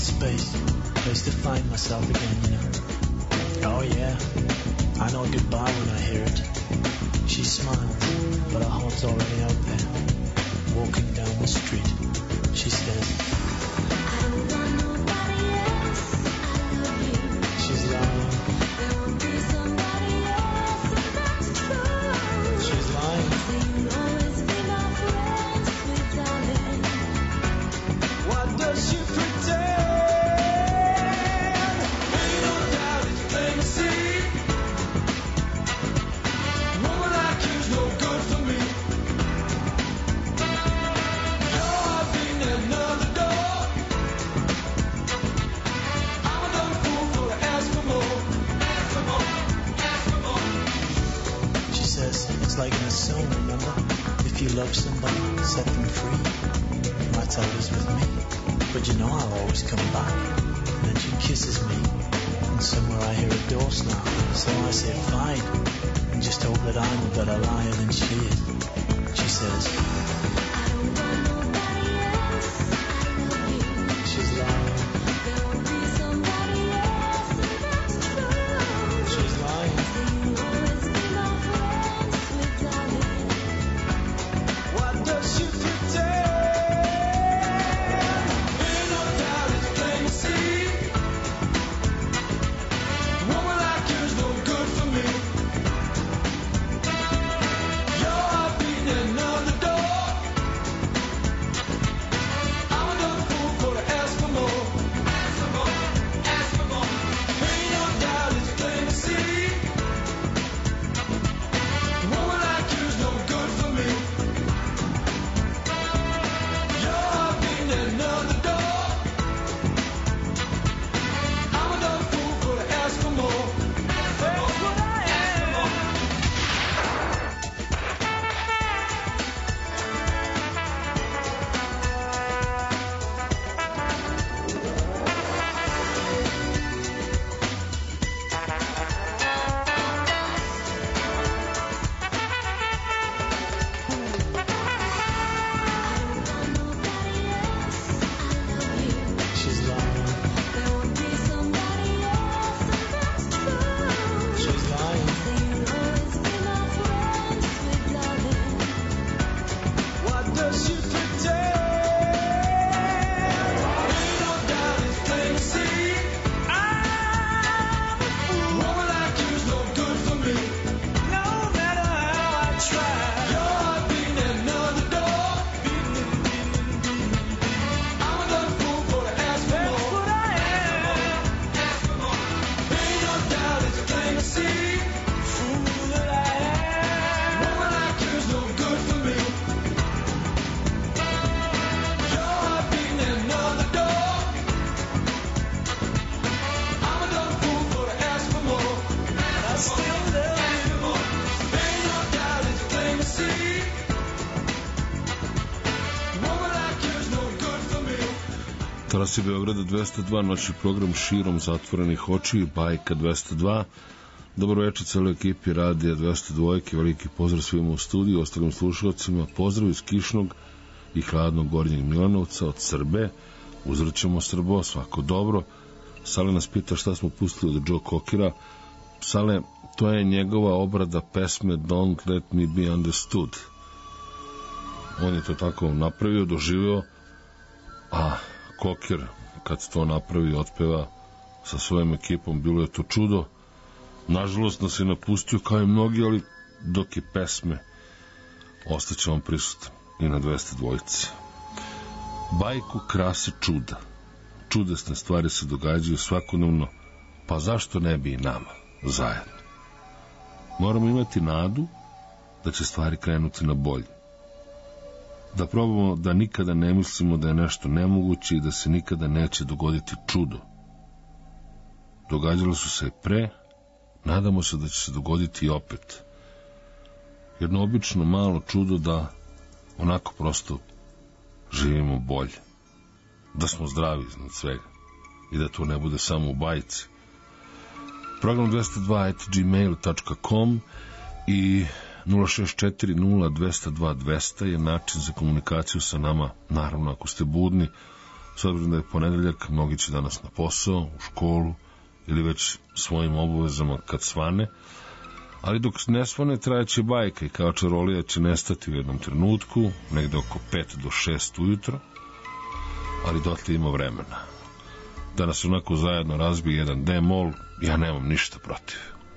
Speaker 11: space, place to find myself again, you know. Oh yeah, I know goodbye when I hear it. She smiles, but her heart's already out there. Walking down the street, she says, I don't want nobody else, I love you. She's lying. There will be somebody else, and that's true. She's lying. So you'll always be my friend, sweet darling. What does she pretend? Ain't no doubt it's plain to see. Woman like you's no good for me. Your heart beating at another door. I'm a dumb fool for to ask for more. Ask for more. Ask for more. She says it's like in a song, remember? If you love somebody, set them free. That's how it is with me. But you know I'll always come back. And then she kisses me. And somewhere I hear a door snap. So I say fine. And just hope that I'm a better liar than she is. She says, I don't want nobody else, I love you. She's lying. There will be somebody else, and that's true. She's lying. So you'll always be my friend, sweet darling. What does she pretend? Ain't no doubt it's plain to see. Woman like you's no good for me. Your heart beating at another door. I'm a dumb fool for to ask for more. Ask for more. Ask for more. Ain't no doubt it's plain to see. Woman like you's no good for me. Your heart beating at another door. I'm a dumb fool for to ask for more. That's what I am. She's lying. There will be somebody else, and that's true. She's lying. So you'll always be my friend, sweet darling. What does she pretend? Ain't no doubt it's plain to see. I'm a fool. Woman like you's no good for me. No matter how I try. Your heart beating at another door. I'm a dumb fool for to ask for more. That's what I am. Ask for more. Ain't no doubt it's plain to see. Fool that I am. Woman like you's no good for me. Your heart beating at another door. I'm a dumb fool for to ask for more. I still love you. Ain't no doubt it's plain to see. Woman like you's no good for me.
Speaker 2: Talas je Beograda dvesta dva, noćni program širom zatvorenih očiju, Bajka dvesta dva. Dobro večer celoj ekipi Radija dvesta dva, veliki pozdrav svima u studiju, ostalim slušalcima, pozdrav iz kišnog i hladnog Gornjeg Milanovca od Srbe, uzvrćemo Srbo, svako dobro. Sale nas pita šta smo pustili od Joe Cockera. Sale, to je njegova obrada pesme Don't Let Me Be Understood. On je to tako napravio, doživeo, a Cocker kad to napravi i otpeva sa svojom ekipom, bilo je to čudo. Nažalost nas je napustio kao i mnogi, ali dok je pesme ostaće vam prisutan i na dvesta dva. Bajku krase čuda. Čudesne stvari se događaju svakodnevno, pa zašto ne bi i nama zajedno? Moramo imati nadu da će stvari krenuti na bolje. Da probamo da nikada ne mislimo da je nešto nemoguće i da se nikada neće dogoditi čudo. Događalo su se pre, nadamo se da će se dogoditi i opet. Jedno obično malo čudo da onako prosto živimo bolje. Da smo zdravi iznad svega. I da to ne bude samo u bajci. Program dvesta dva at gmail dot com i nula šest četiri nula dvesta dva dvesta je način za komunikaciju sa nama. Naravno, ako ste budni, S obzirom da je ponedeljak, mnogi će danas na posao, u školu ili već svojim obavezama kad svane, ali dok ne svane trajeće bajka i kao čarolija će nestati u jednom trenutku, negde oko pet do šest ujutro, ali dotle ima vremena. Da nas onako zajedno razbije jedan D-mol, ja nemam ništa protiv.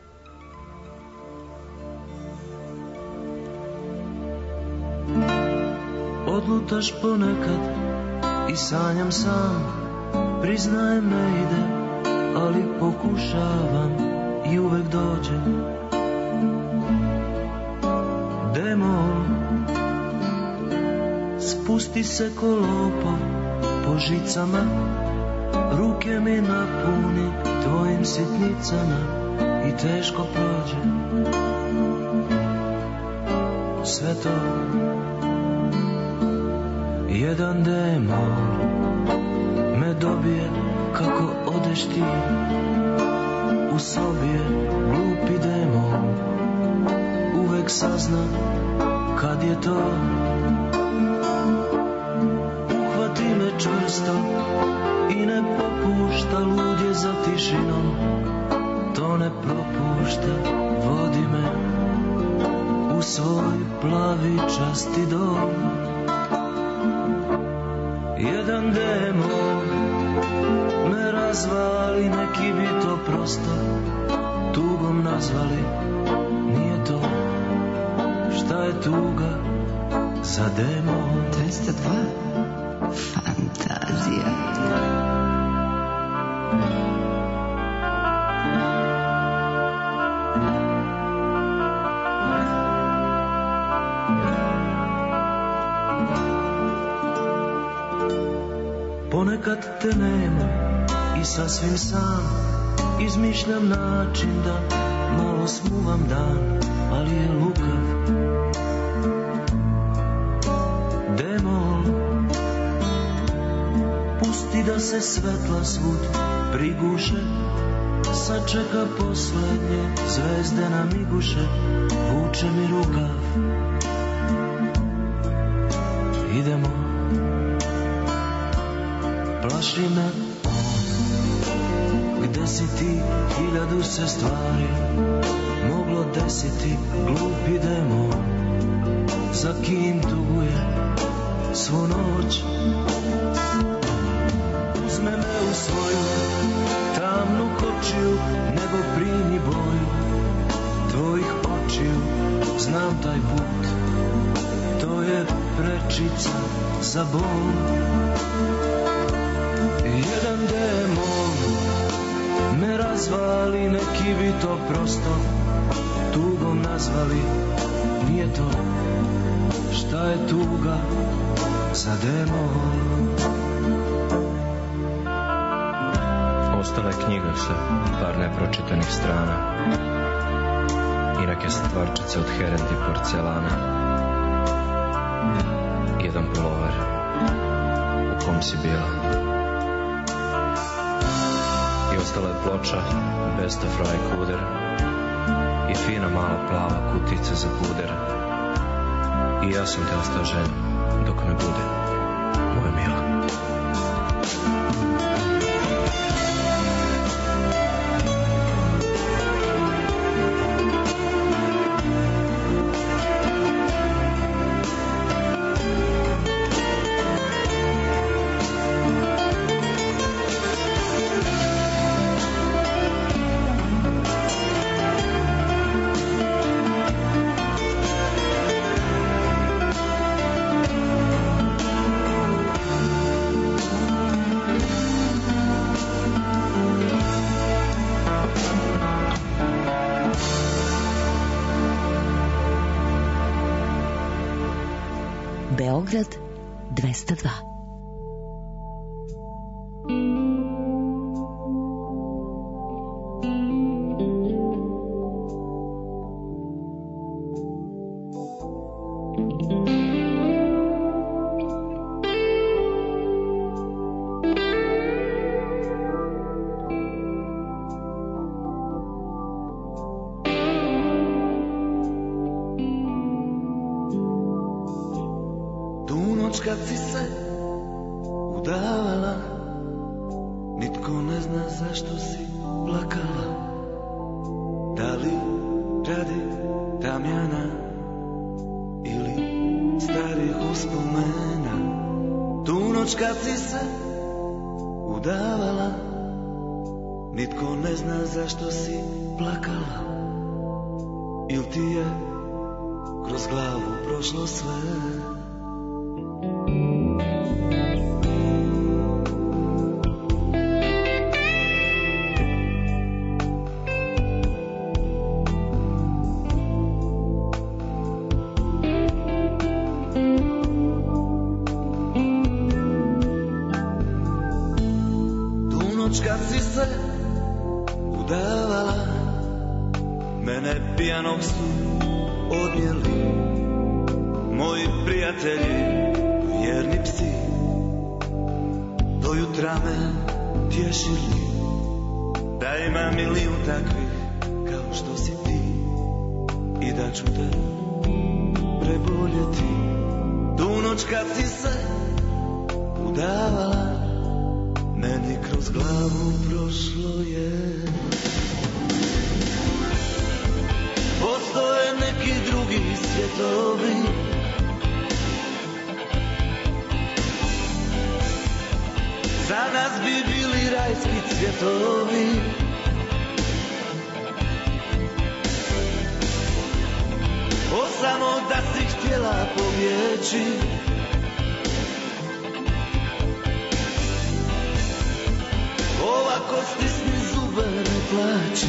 Speaker 12: Odlutaš ponekad i sanjam sam, priznajem ne ide, ali pokušavam i uvek dođe D-mol. Spusti se ko lopov po žicama, ruke mi napuni tvojim sitnicama i teško prođe sve to. Jedan D-mol me dobije kako odeš ti, u sobi je glupi D-mol, uvek sazna kad je to. Uhvati me čvrsto i ne popušta, lud je za tišinom, to ne propušta, vodi me u svoj plavi časti dom. Jedan D-mol me razvali, neki bi to prosto tugom nazvali, nije to, šta je tuga za D-mol?
Speaker 1: dvesta dva Fantazija.
Speaker 12: Ponekad te nema i sasvim sam izmišljam način da malo smuvam dan, ali je lukav D-mol. Pusti da se svetla svud priguše, sačeka poslednje zvezde na miguše, vuče mi rukav, idemo. Plaši me on, gde si ti, hiljadu se stvari moglo desiti, glupi D-mol, za kim tuguje svu noć. Uzme me u svoju tamnu kočiju, nego primi boju tvojih očiju, znam taj put, to je prečica za bol. Jedan D-mol me razvali, neki bi to prosto tugom nazvali, nije to, šta je tuga za D-mol?
Speaker 13: Ostala je knjiga sa par nepročitanih strana i neke stvarčice od herendi porcelana, jedan pulover u kom si bila. I ostala je ploča Best of Ray Cooder i fina mala plava kutica za puder. I ja sam te ostao želj dok me bude, moja mila.
Speaker 1: Beograd dvesta dva.
Speaker 12: Kad si se udavala, zna zašto si plakala. Da li radi tamjana ili starih uspomena? Tu noć kad si se udavala, nitko ne zna zašto si plakala. Il ti je kroz glavu prošlo sve? Kad si se udavala, mene pijanog su odnijeli moji prijatelji, vjerni psi. Do jutra me tješili da ima milijun takvih kao što si ti i da ću te preboljeti. Tu noć kad si se udavala, meni kroz glavu prošlo je. Postoje neki drugi svjetovi, za nas bi bili rajski cvjetovi. O samo da si htjela pobjeći, ovako stisni zube, ne plaći.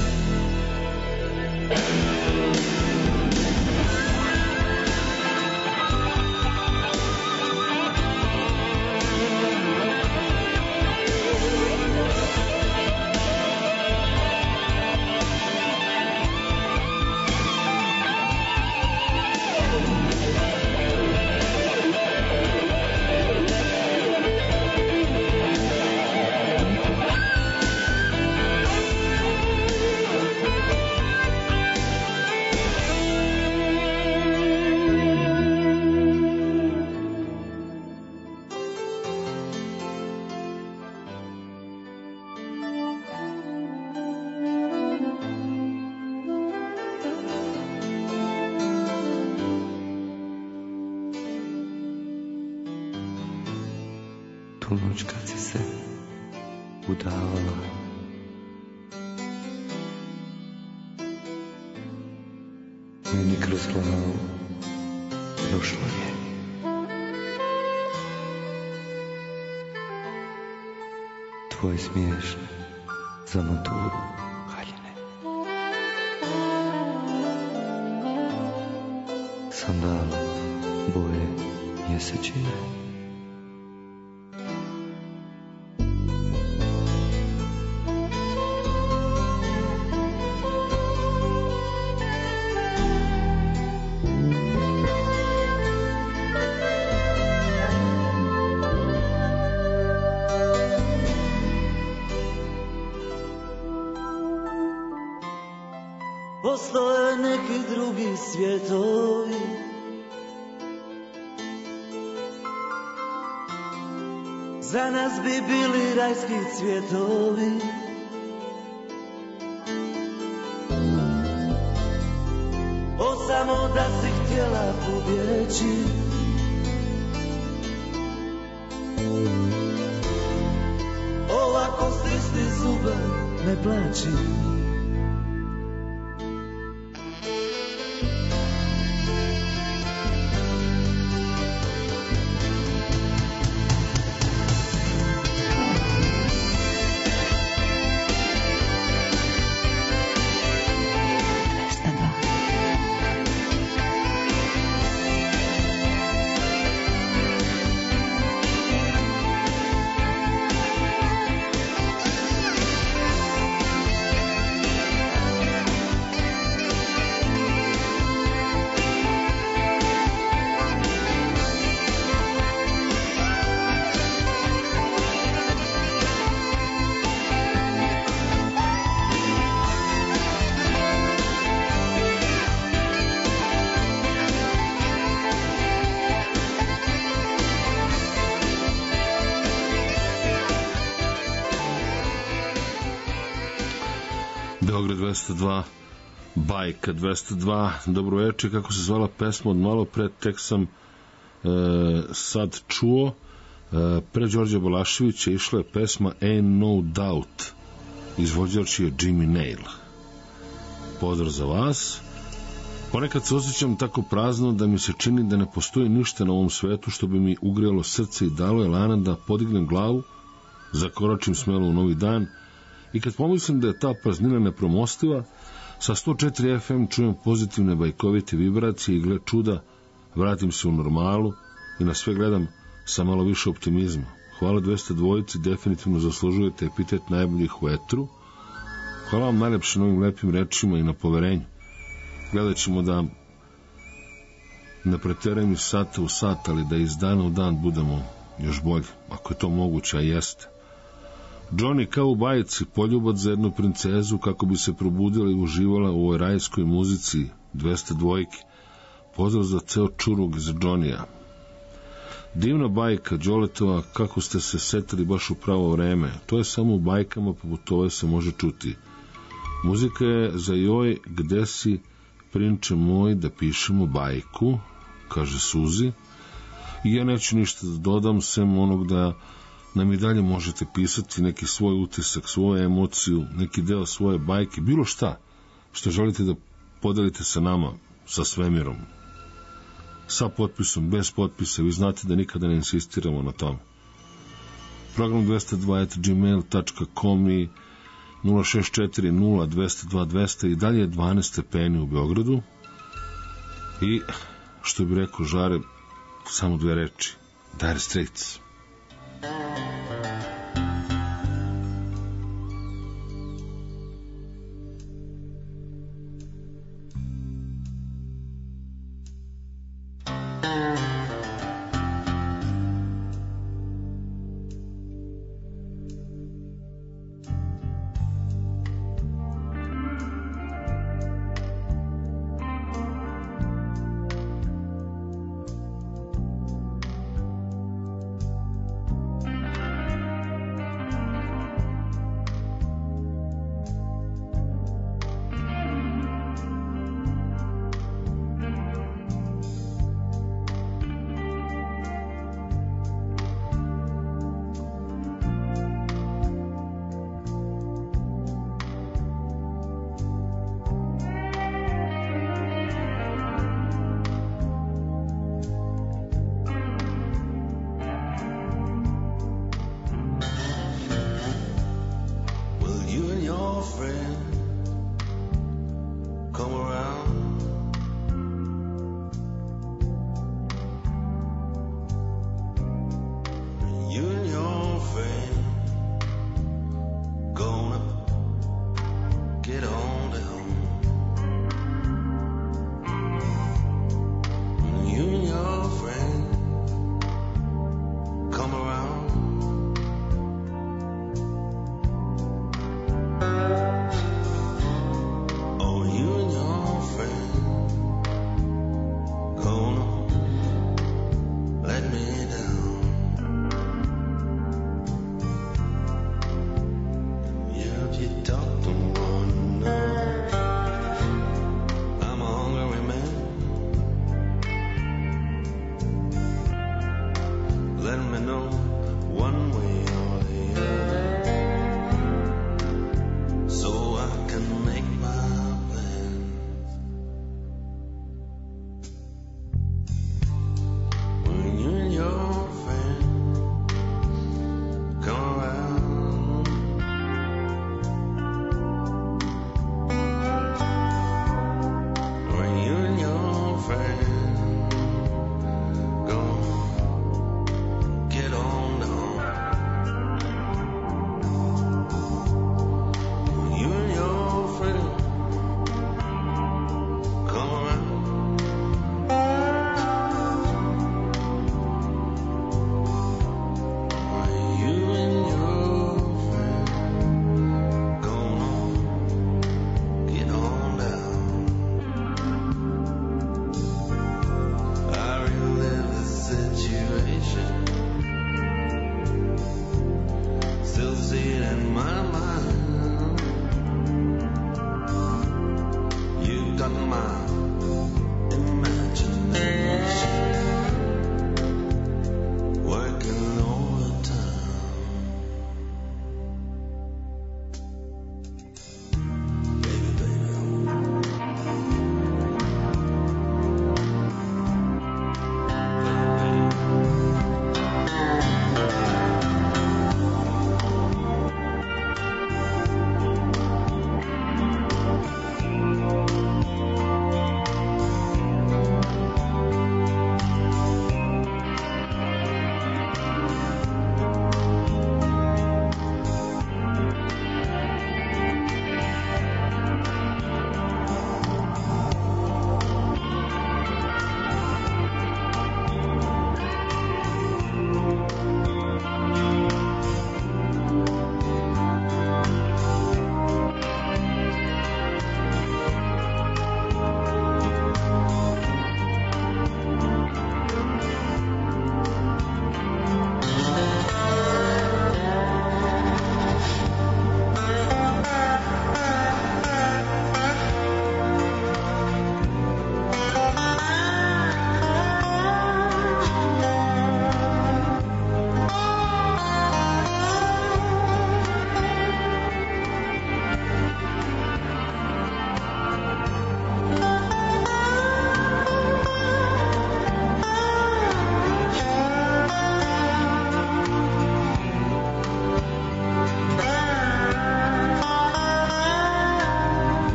Speaker 12: Tu noć kad si se udavala, meni kroz glavu prošlo je. Tvoj smiješ za maturu haljine, sandala boje mjesečine. Postoje neki drugi svjetovi, za nas bi bili rajski cvjetovi. O samo da si htjela pobjeći, ovako stisni zube, ne plaći.
Speaker 2: Beograd dvesta dva, Bajka dvesta dva. Dobro večer, kako se zvala pesma od malo pre, tek sam e, sad čuo. E, pre Đorđa Balaševića išla je pesma Ain't No Doubt, izvođač je Jimmy Nail. Pozdrav za vas. Ponekad se osjećam tako prazno da mi se čini da ne postoji ništa na ovom svetu što bi mi ugrijalo srce i dalo elana da podignem glavu, zakoračim smelo u novi dan, i kad pomislim da je ta praznina nepremostiva, sa sto četiri ef em čujem pozitivne bajkovite vibracije i gle čuda, vratim se u normalu i na sve gledam sa malo više optimizma. Hvala dvesta dvojici, definitivno zaslužujete epitet najboljih u etru. Hvala vam najlepše na ovim lepim rečima i na poverenju. Gledat ćemo da ne preteram iz sata u sat, ali da iz dana u dan budemo još bolji, ako je to moguće, a jeste. Johnny kao u bajici, poljubac za jednu princezu kako bi se probudila i uživala u ovoj rajskoj muzici dvesta dvojke. Pozdrav za ceo čurug za Johnny-a. Divna bajka Đoletova, kako ste se setili baš u pravo vreme. To je samo u bajkama, poput ove se može čuti. Muzika je za joj, gde si, prinče moj, da pišemo bajku, kaže Suzi. I ja neću ništa da dodam, sem onog da nam i dalje možete pisati neki svoj utisak, svoju emociju, neki deo svoje bajke, bilo šta što želite da podelite sa nama, sa svemirom. Sa potpisom, bez potpisa, vi znate da nikada ne insistiramo na tome. Program dvesta dva at gmail dot com i nula šest četiri nula dvesta dva dvesta i dalje je dvanaest stepeni u Beogradu. I, što bi rekao Žare, samo dve reči. Dire Straits.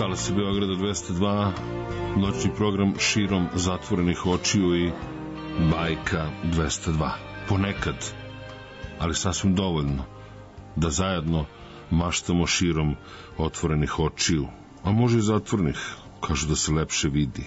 Speaker 2: Talasi Beograda dvesta dva, noćni program širom zatvorenih očiju i Bajka dvesta dva. Ponekad, ali sasvim dovoljno, da zajedno maštamo širom otvorenih očiju, a može i zatvorenih, kažu da se lepše vidi.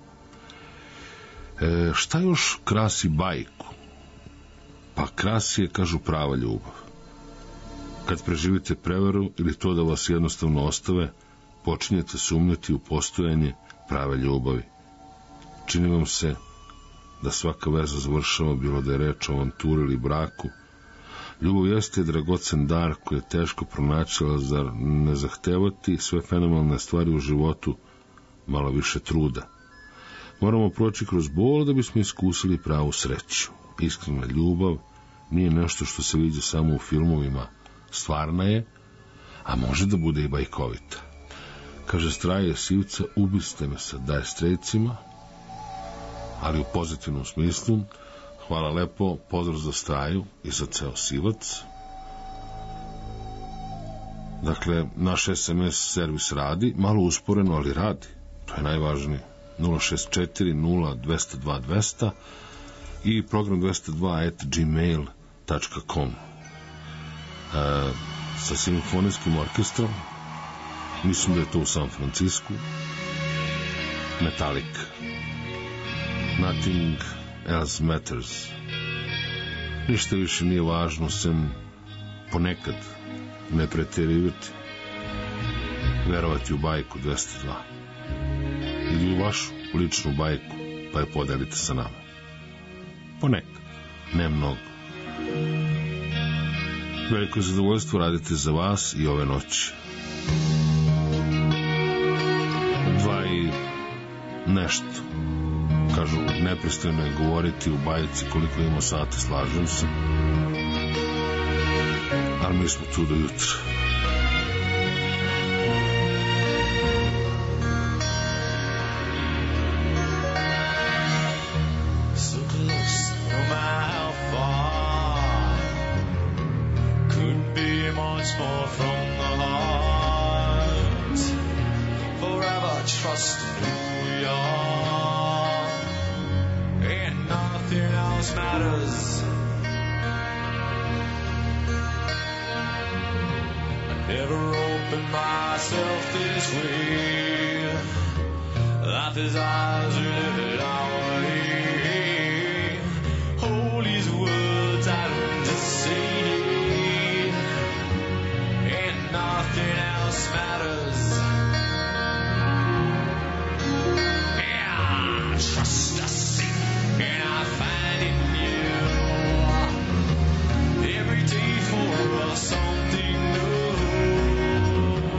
Speaker 2: E, šta još krasi bajku? Pa krasi je, kažu, prava ljubav. Kad preživite prevaru ili to da vas jednostavno ostave, počinjete sumnjati u postojanje prave ljubavi. Čini vam se da svaka veza završava, bilo da je reč o avanturi ili braku. Ljubav jeste dragocen dar koji je teško pronaći, ali zar ne zahtevati sve fenomenalne stvari u životu malo više truda. Moramo proći kroz bol da bismo iskusili pravu sreću. Iskrena ljubav nije nešto što se viđa samo u filmovima, stvarna je, a može da bude i bajkovita. Kaže Straje Sivca, ubiste me sa Dire Straitsima, ali u pozitivnom smislu. Hvala lepo, pozdrav za Straju i za ceo Sivac. Dakle, naš es em es servis radi, malo usporeno, ali radi. To je najvažnije. nula šest četiri nula dvesta dva dvesta i program dvesta dva at gmail tačka com. E, sa simfonijskim orkestrom, mislim da je to u San Francisku, Metallica. Nothing else matters. Ništa više nije važno, sem ponekad ne preterivati, verovati u bajku dvesta dva ili u vašu ličnu bajku, pa je podelite sa nama. Ponekad, ne mnogo. Veliko zadovoljstvo raditi za vas i ove noći. Dva i nešto. Kažu, nepristojno je govoriti u bajci koliko ima sati, slažem se. Ali mi smo tu do jutra.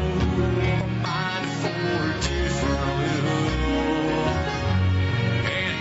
Speaker 8: And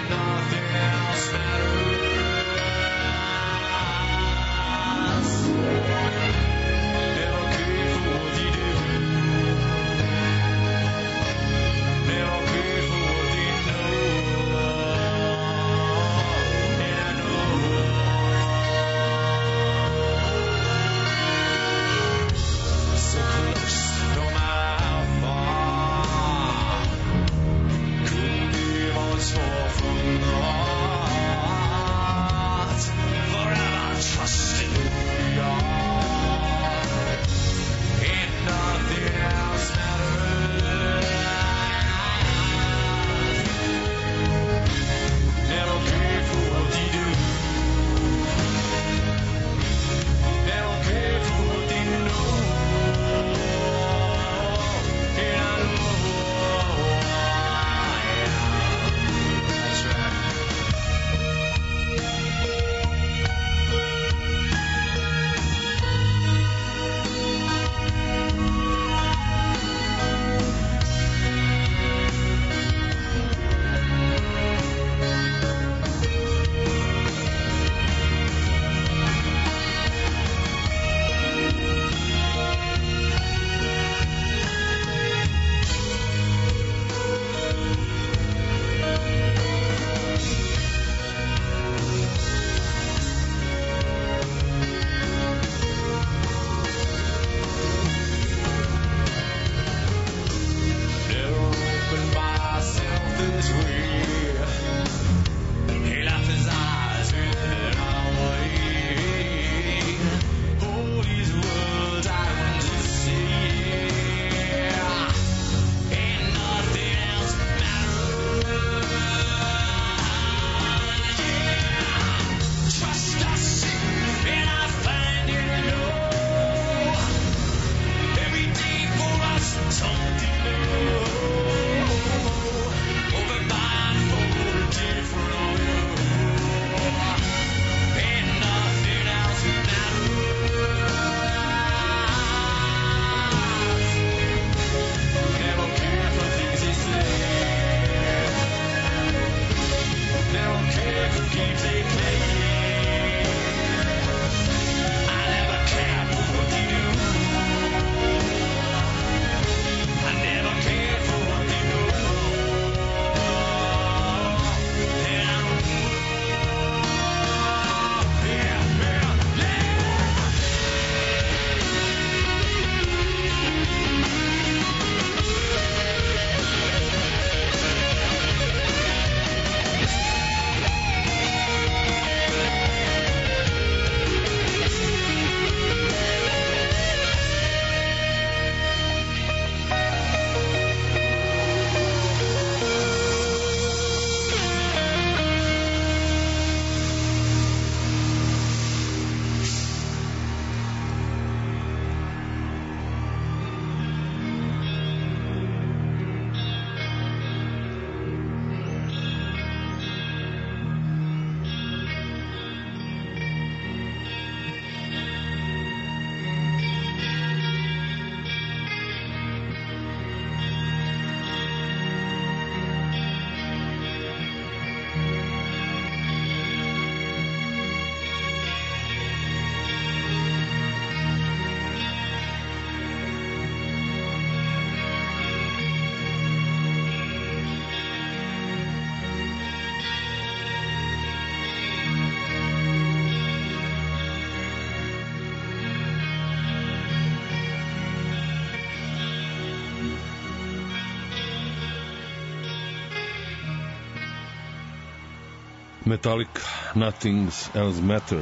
Speaker 2: Metallica, Nothing Else Matter.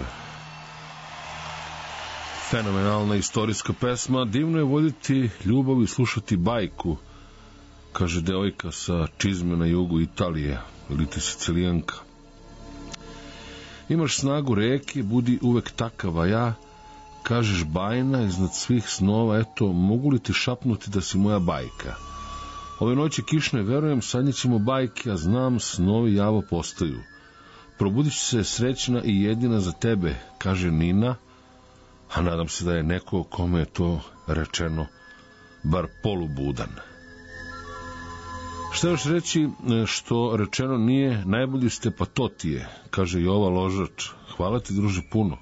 Speaker 2: Fenomenalna istorijska pesma. Divno je voditi ljubav i slušati bajku, kaže devojka sa čizme na jugu Italije, ili ti Sicilijanka. Imaš snagu reke, budi uvek takav, a ja, kažeš bajna iznad svih snova, eto, mogu li ti šapnuti da si moja bajka? Ove noći kišne, verujem, sanjaćemo bajke, a znam, snovi javo postaju. Probudit ću se srećna i jedina za tebe, kaže Nina, a nadam se da je neko kome je to rečeno bar polubudan. Šta još reći što rečeno nije, najbolji ste pa to ti je, kaže Jova Ložač. Hvala ti, druže, puno.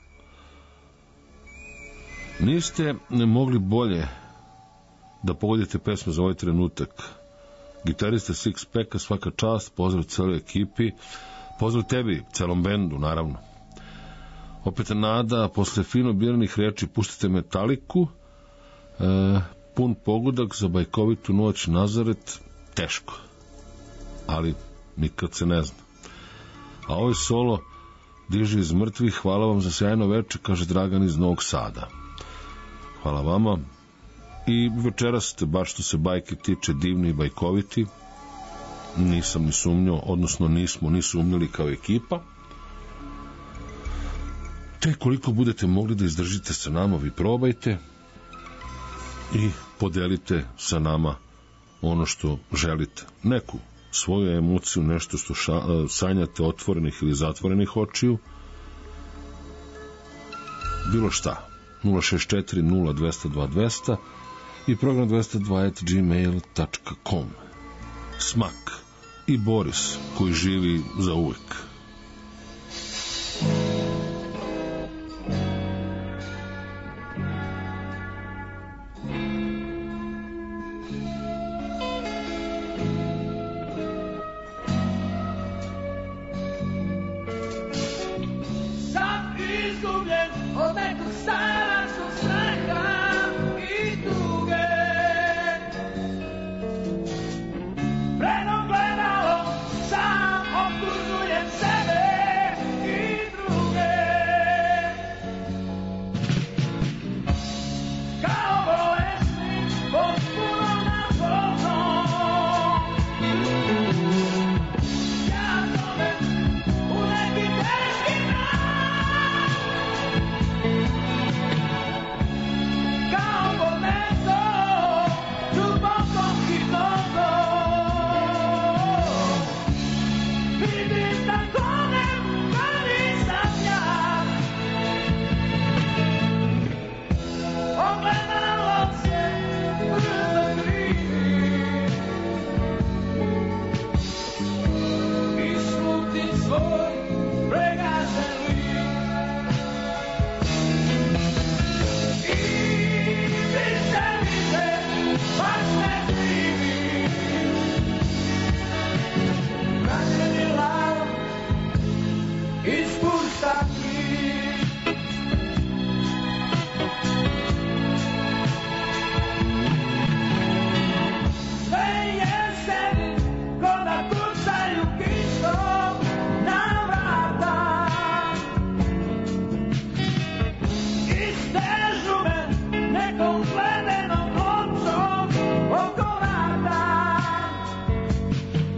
Speaker 2: Niste mogli bolje da pogodite pesmu za ovaj trenutak. Gitarista Six Packa, svaka čast, pozdrav celoj ekipi, pozdrav tebi, celom bendu, naravno. Opet nada, posle fino biranih reči pustite Metaliku, e, pun pogodak za bajkovitu noć Nazaret, teško, ali nikad se ne zna. A ovaj solo diže iz mrtvih, hvala vam za sjajno veče, kaže Dragan iz Novog Sada. Hvala vama. I večeras ste, baš što se bajke tiče, divni i bajkoviti. Nisam ni sumnjao, odnosno nismo ni sumnjali kao ekipa. Te koliko budete mogli da izdržite sa nama, vi probajte i podelite sa nama ono što želite. Neku svoju emociju, nešto što ša, sanjate otvorenih ili zatvorenih očiju. Bilo šta. nula šest četiri nula dva nula dva dva nula nula i program dvesta dva at gmail dot com. Smak i Boris koji živi za uvek.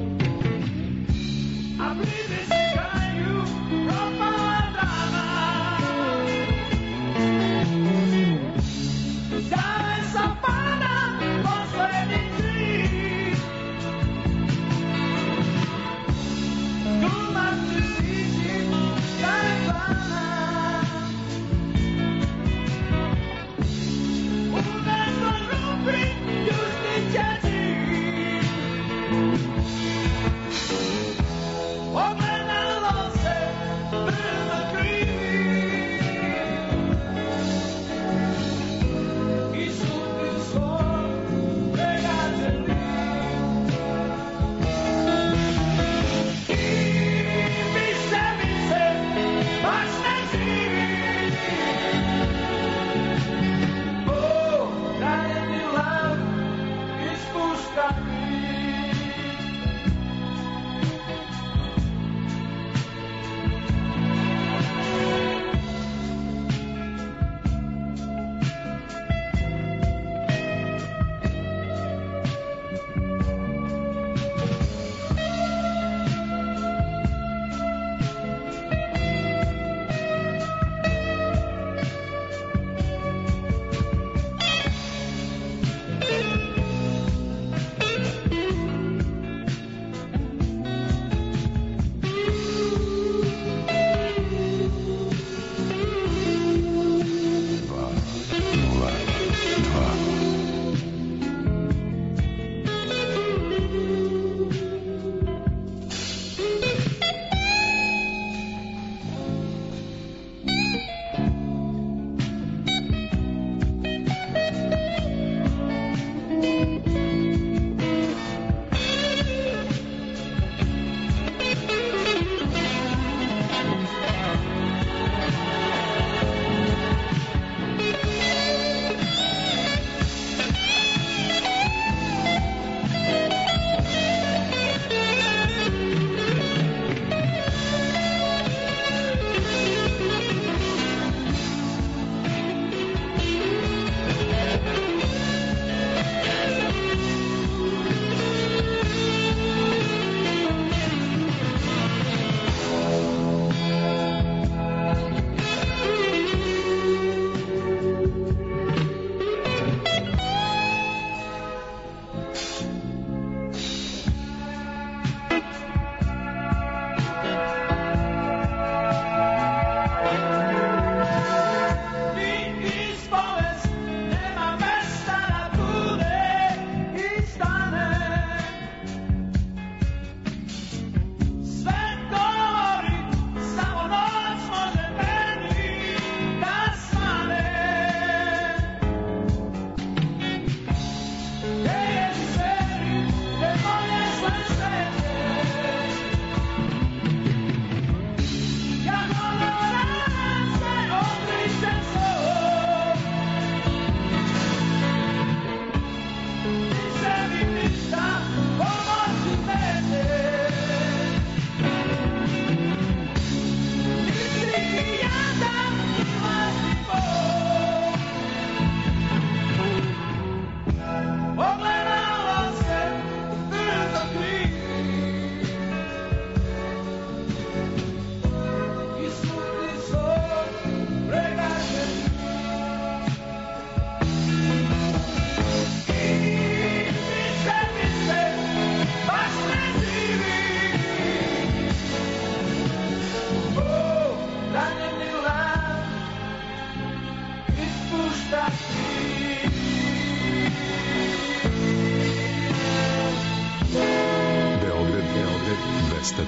Speaker 14: From my drama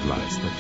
Speaker 6: dva.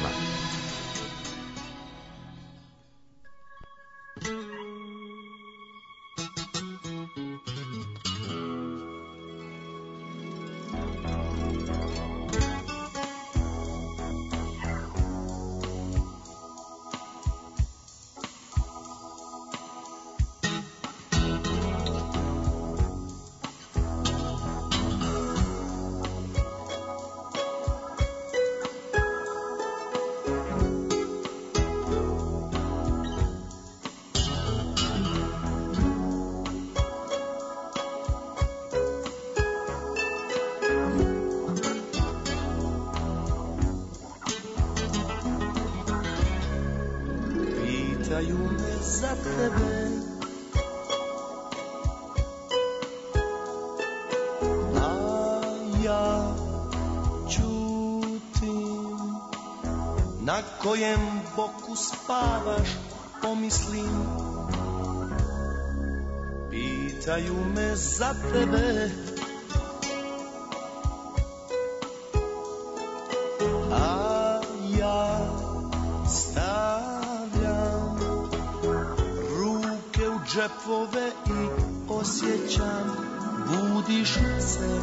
Speaker 12: Pitaju me za tebe, a ja ćutim. Na kojem boku spavaš, pomislim. Pitaju me za tebe, a ja stavljam ruke u džepove i osjećam, budiš se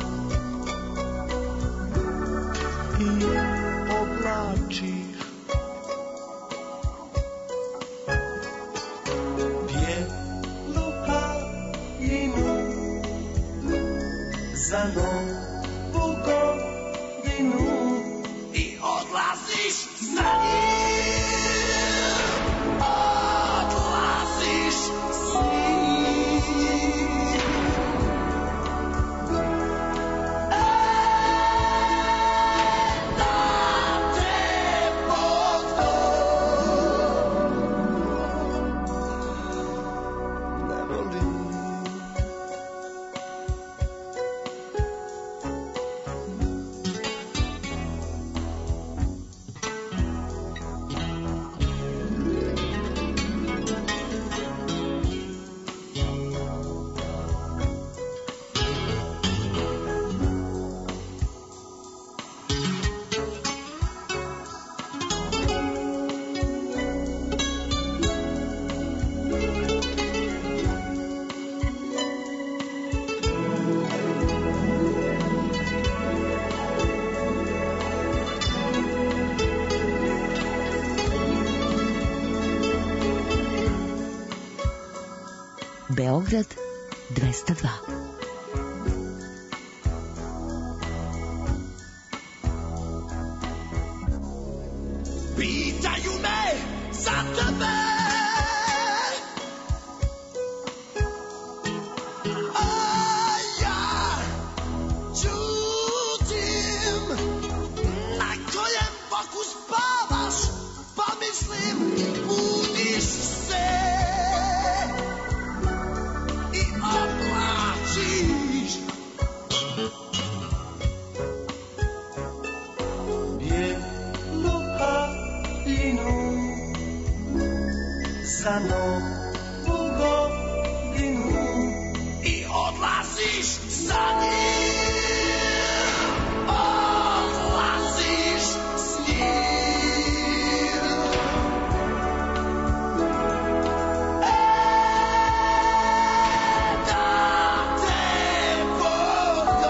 Speaker 12: i oblačiš. Bijelu haljinu za novu godinu i odlaziš sa njim. Odlaziš s njim. Da te Bog ne voli.
Speaker 1: Beograd dvesta dva.
Speaker 12: Pitaju me za tebe, a ja ćutim. Na kojem boku spavaš, pa mislim, budiš se i oblačiš. Bijelu haljinu za novu godinu i odlaziš sa njim. Odlaziš s njim. Da te Bog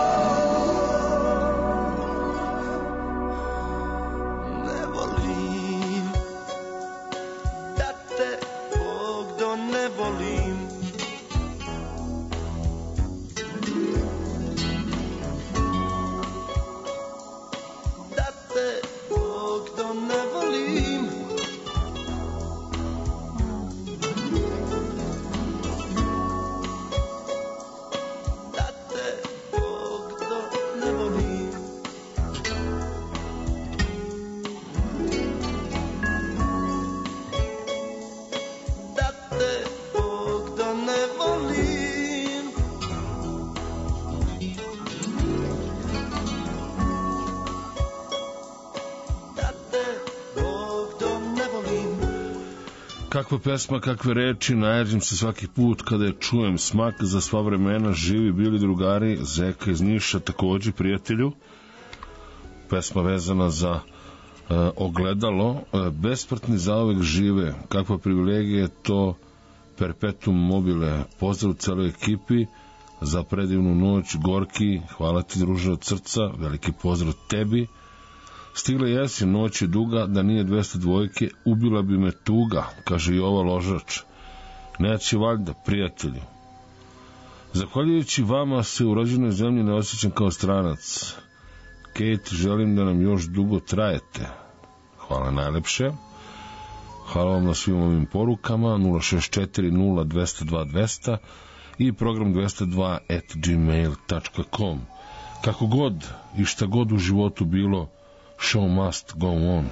Speaker 12: ne volim. Da te Bog ne volim. Da te Bog ne volim. Da te Bog ne volim. Da te Bog ne volim. Da te Bog ne volim.
Speaker 2: Kakva pesma, kakve reči, naježim se svaki put kada je čujem. Smak za sva vremena, živi bili drugari, Zeka iz Niša, takođe prijatelju. Pesma vezana za ogledalo, besmrtni zauvek žive, kakva privilegija je to perpetuum mobile, pozdrav celoj ekipi za predivnu noć, Gorki, hvala ti druže od srca, veliki pozdrav tebi. Stigla jesi, noć je duga, da nije dvesta dvojke, ubila bi me tuga, kaže Jova Ložač. Neće valjda, prijatelju. Zahvaljujući vama se u rođenoj zemlji ne osjećam kao stranac. Kate, želim da nam još dugo trajete. Hvala najlepše. Hvala vam na svim ovim porukama. Nula šest četiri nula dvesta dva dvesta i program dvesta dva at gmail dot com. Kako god i šta god u životu bilo, show must go on.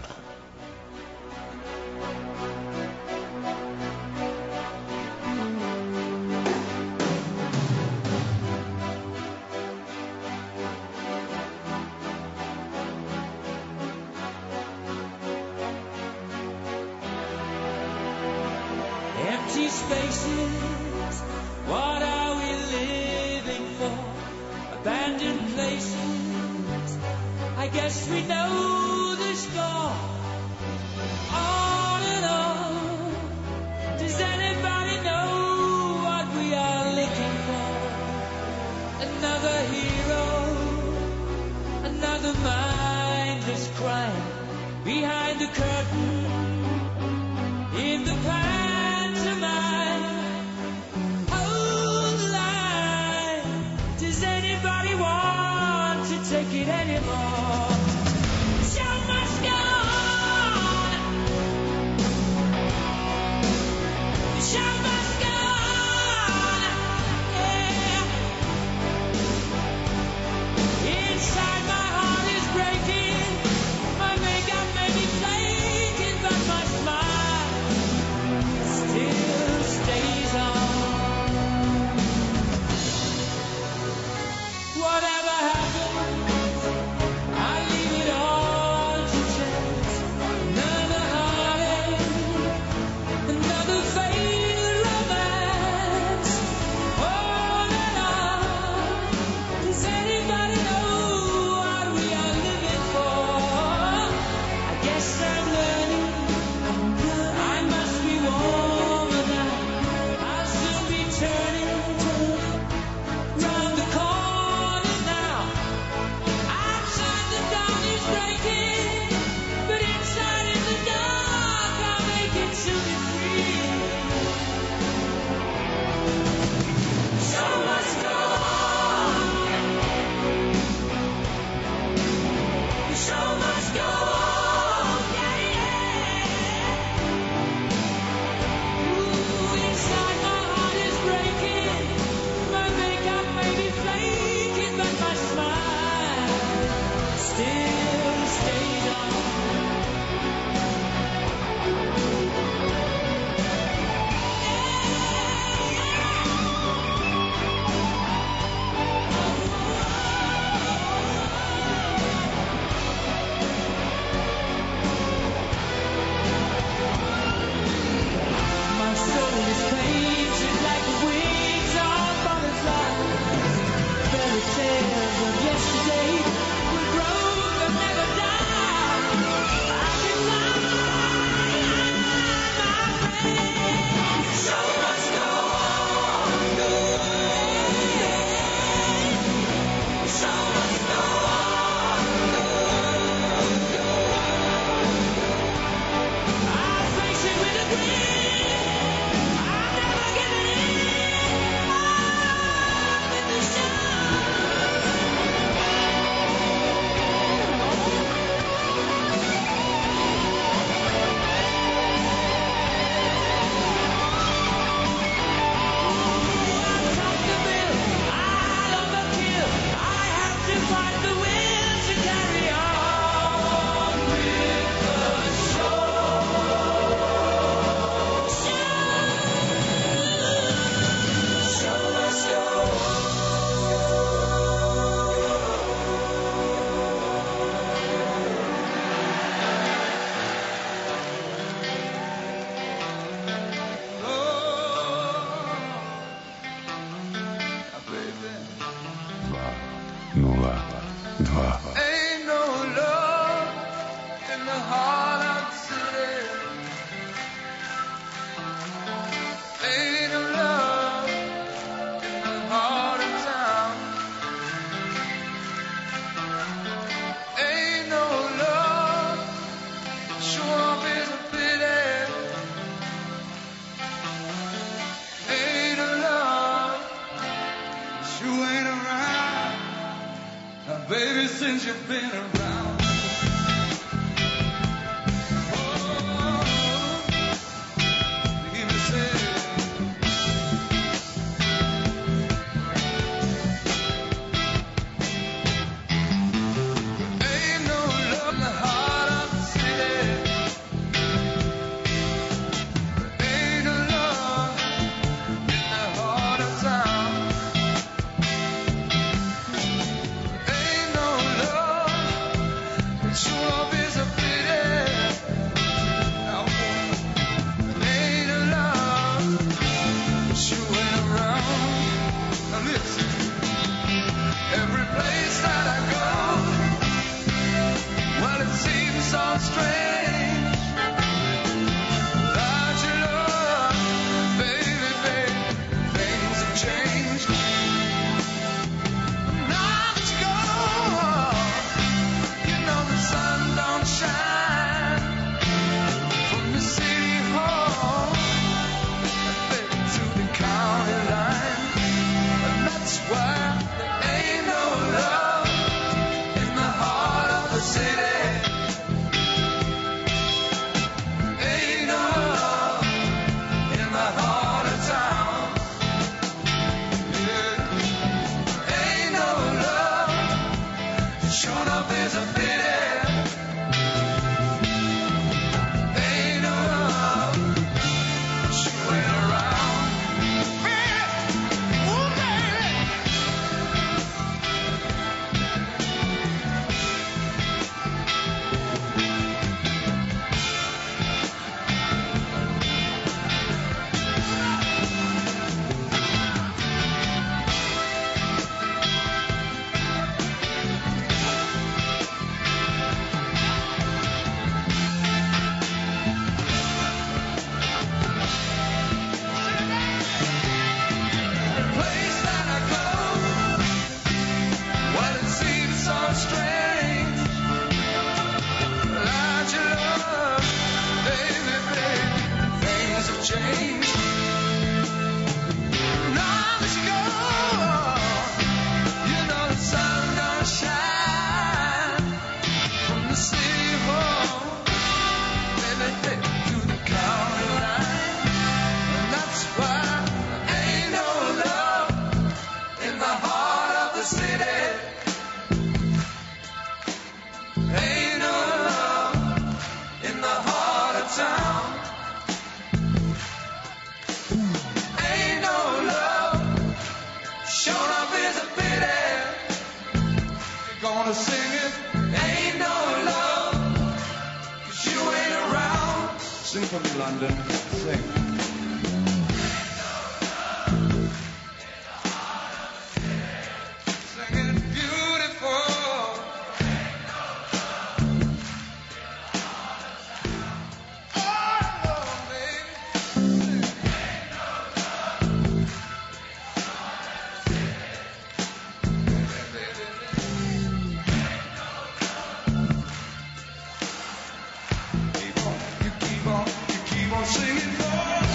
Speaker 14: Empty spaces, what are we living for? Abandoned places, I guess we know the score. On and on, does anybody know what we are looking for? Another hero, another mindless crime, behind the curtain, in the past. Take it anymore. Show must go on. Show must go on. Yeah. Inside my heart is breaking. My makeup may be flaking, but my smile still stays on. Whatever happens,
Speaker 6: nula dva.
Speaker 10: Ain't no love in the heart
Speaker 8: since you've been around. Oh, hear me say, ain't no love in the heart of the city. Ain't no love in the heart of town. Ain't no love, but true love is a pity. Now, ain't no love, but you ain't around. Now listen, every place that I go, well, it seems so strange without your love, baby, baby, things have changed. Now it's gone, you know the sun don't shine from the city hall to the county line, and that's why there ain't no love in the heart of the city. Ain't no love in the heart of town. Yeah. Ain't no love, sure enough is a pity. Ain't no love, she ain't around. Man, ooh, baby. Place that I go, well, it seems so strange without your love, baby, baby, things have changed. Now that you go, you know the sun don't shine from the city hall, baby, baby, to the county line, and that's why there ain't no love in the heart of the city. Ain't no love in the heart of town. Ain't no love, sure enough is a pity. You're gonna sing it. Ain't no love, 'cause you ain't around. Sing for me, London. Sing. Sing it beautiful. Oh, baby. Keep on, you keep on, you keep on singing for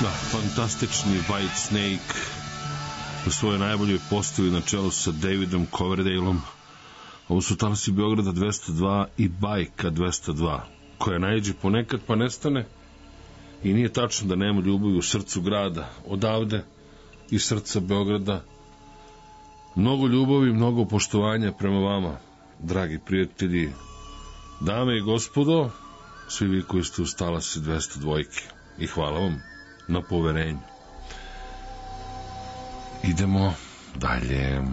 Speaker 2: Da, fantastični White Snake u svojoj najboljoj postavi na čelu sa Davidom Coverdaleom. Ovo su Talasi Beograda dvesta dva i Bajka dvesta dva, koja najđe ponekad pa nestane. I nije tačno da nema ljubavi u srcu grada. Odavde iz srca Beograda mnogo ljubavi, mnogo poštovanja prema vama, dragi prijatelji, dame i gospodo, svi vi koji ste u Talasi dvesta dva. I hvala vam na poverenju. Idemo dalje.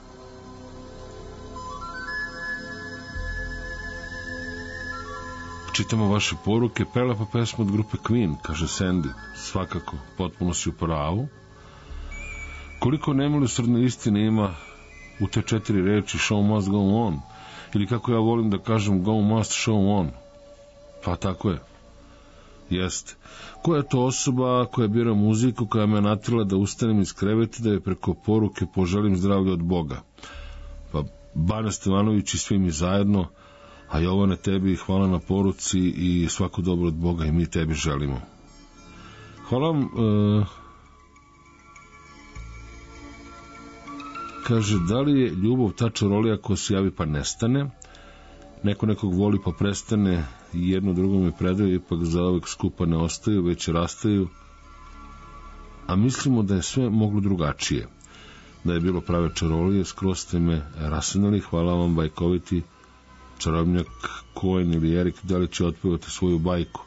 Speaker 2: Čitamo vaše poruke. Prelepa pesma od grupe Queen, kaže Sandy. Svakako, potpuno si u pravu. Koliko nemilosrdne istine ima u te četiri reči show must go on, ili kako ja volim da kažem go must show on. Pa tako je. Jeste. Koja je to osoba koja bira muziku, koja me natrila da ustanem iz kreveta, da je preko poruke poželim zdravlje od Boga? Pa Bana Stevanović i svi mi zajedno, a Jovane, tebi hvala na poruci i svako dobro od Boga i mi tebi želimo. Hvala vam. Uh, kaže, da li je ljubav ta čarolija koja se javi pa nestane? Neko nekog voli pa prestane i jedno drugome predaju, ipak za uvek skupa ne ostaju, već rastaju. A mislimo da je sve moglo drugačije. Da je bilo prave čarolije, skroz ste me rasenali. Hvala vam, bajkoviti čarobnjak Cohen ili Erik, da li će otpevati svoju bajku?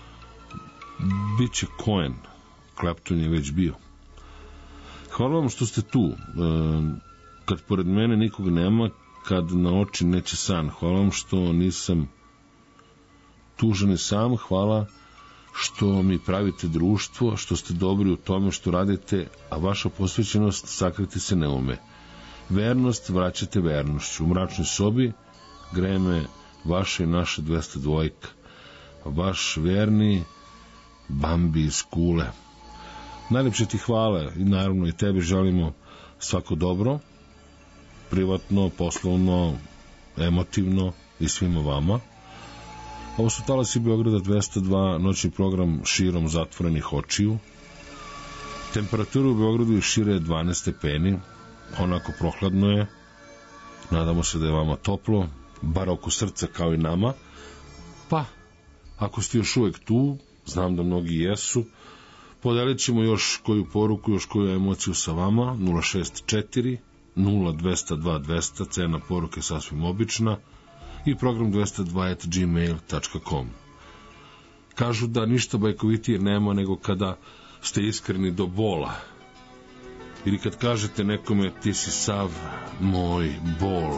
Speaker 2: Biće Cohen, Clapton je već bio. Hvala vam što ste tu. Kad pored mene nikog nema, kad na oči neće san. Hvala vam što nisam tužan i sam. Hvala što mi pravite društvo, što ste dobri u tome što radite, a vaša posvećenost sakriti se ne ume. Vernost vraćate vernošću. U mračnoj sobi greje me vaša i naša dvesta dva. Vaš verni Bambi iz Kule. Najlepše ti hvala i naravno i tebi želimo svako dobro, privatno, poslovno, emotivno i svima vama. Ovo su Talasi Beograda dvesta dva, noćni program širom zatvorenih očiju. Temperatura u Beogradu je šire dvanaest stepeni, onako prohladno je. Nadamo se da je vama toplo, bar oko srca kao i nama. Pa, ako ste još uvek tu, znam da mnogi jesu, podelit ćemo još koju poruku, još koju emociju sa vama. Nula šest četiri nula dvesta dva dvesta, cena poruke sasvim obična, i program dvesta dva at gmail dot com. Kažu da ništa bajkovitije nema nego kada ste iskreni do bola, ili kad kažete nekome ti si sav moj bol.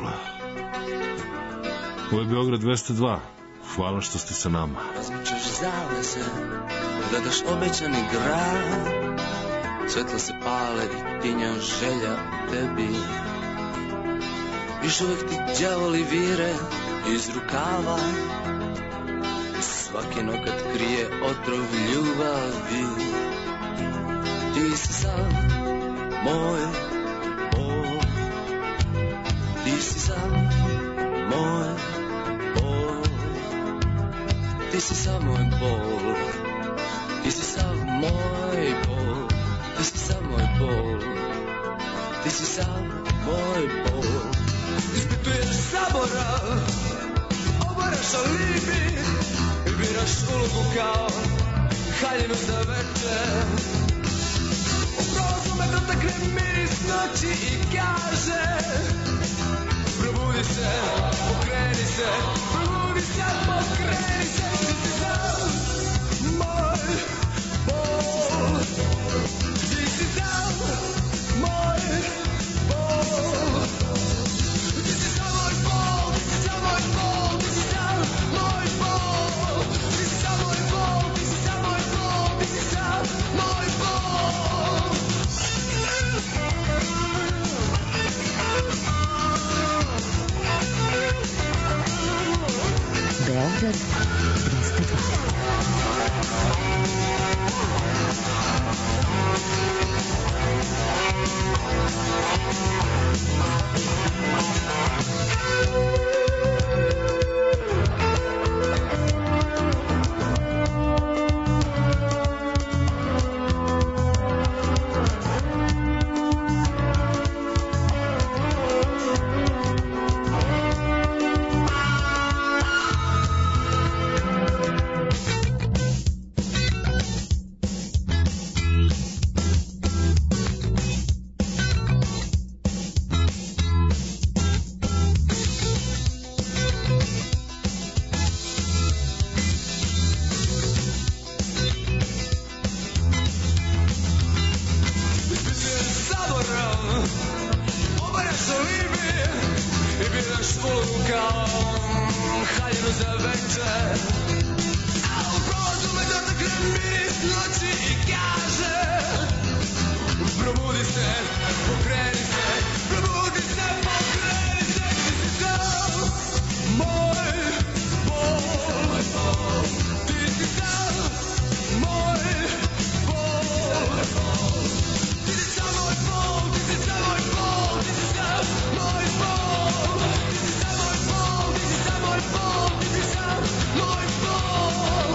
Speaker 2: Ovo je Beograd dvesta dva. Hvala što ste sa nama.
Speaker 15: Razmičeš zavese, gledaš obećani grad, svetla se pale i tinja želja tebi. Još uvek ti đavoli vire iz rukava, svaki nokat krije otrov ljubavi. Ti si sam moj bol, ti si sam moj bol, ti si sam moj bol, ti si sam moj bol, ti si sam moj bol, ti si sam moj bol. Ispituješ zaborav, obaraš alibi i biraš ulogu kao haljinu za večer. U prolazu me dotakne miris noći i kaže probudi se, pokreni se, probudi se, pokreni se. Ti si sam moj bol, ti si sam moj bol, ti si sam moj bol, ti si sam moj bol, ti si sam moj bol, ti si sam moj bol, ti si sam moj bol, ti si sam moj bol.
Speaker 1: Beograd dvesta dva.
Speaker 10: suze. A u prolazu me dotakne miris noći i kaže: probudi se, pokreni se, probudi se, pokreni se, ti si sam moj bol, ti si sam moj bol, ti si sam moj bol, ti si sam moj bol, ti si sam moj bol, ti si sam moj bol, ti si sam moj bol, ti si sam moj bol.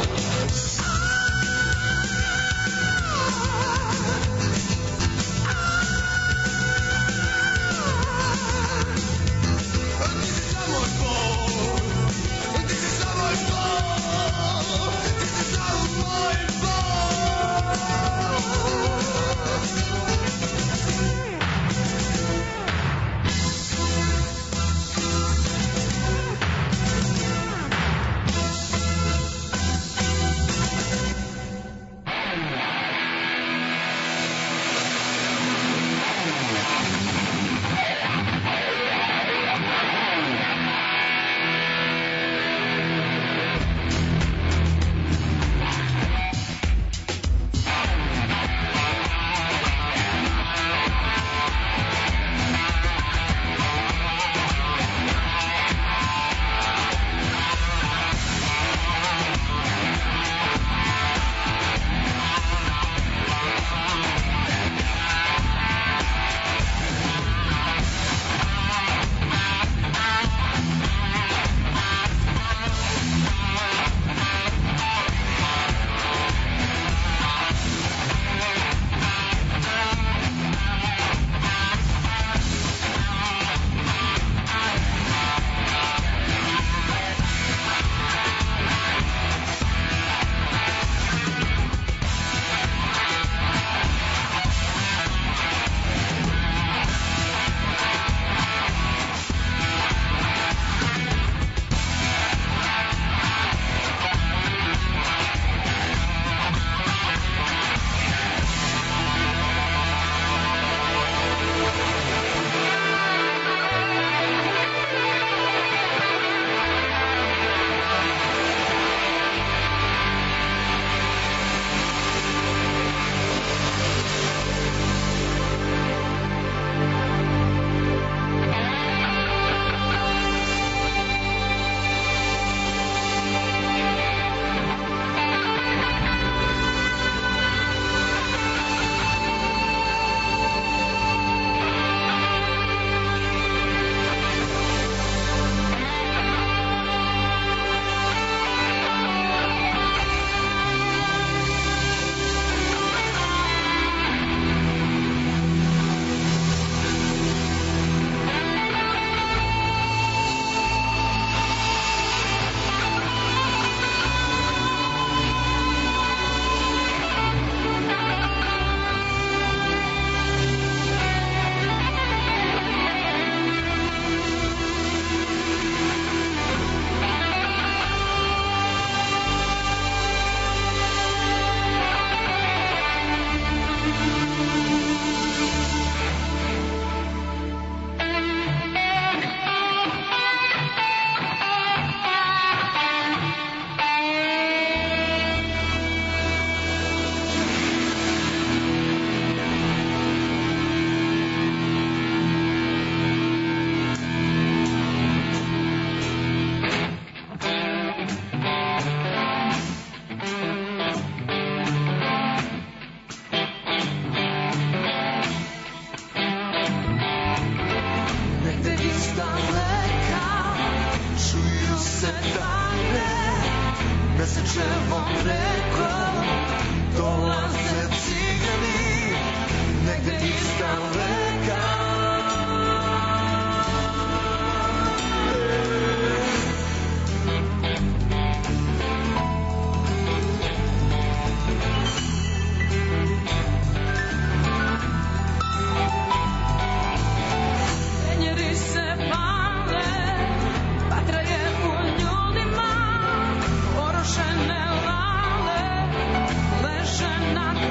Speaker 14: Leže na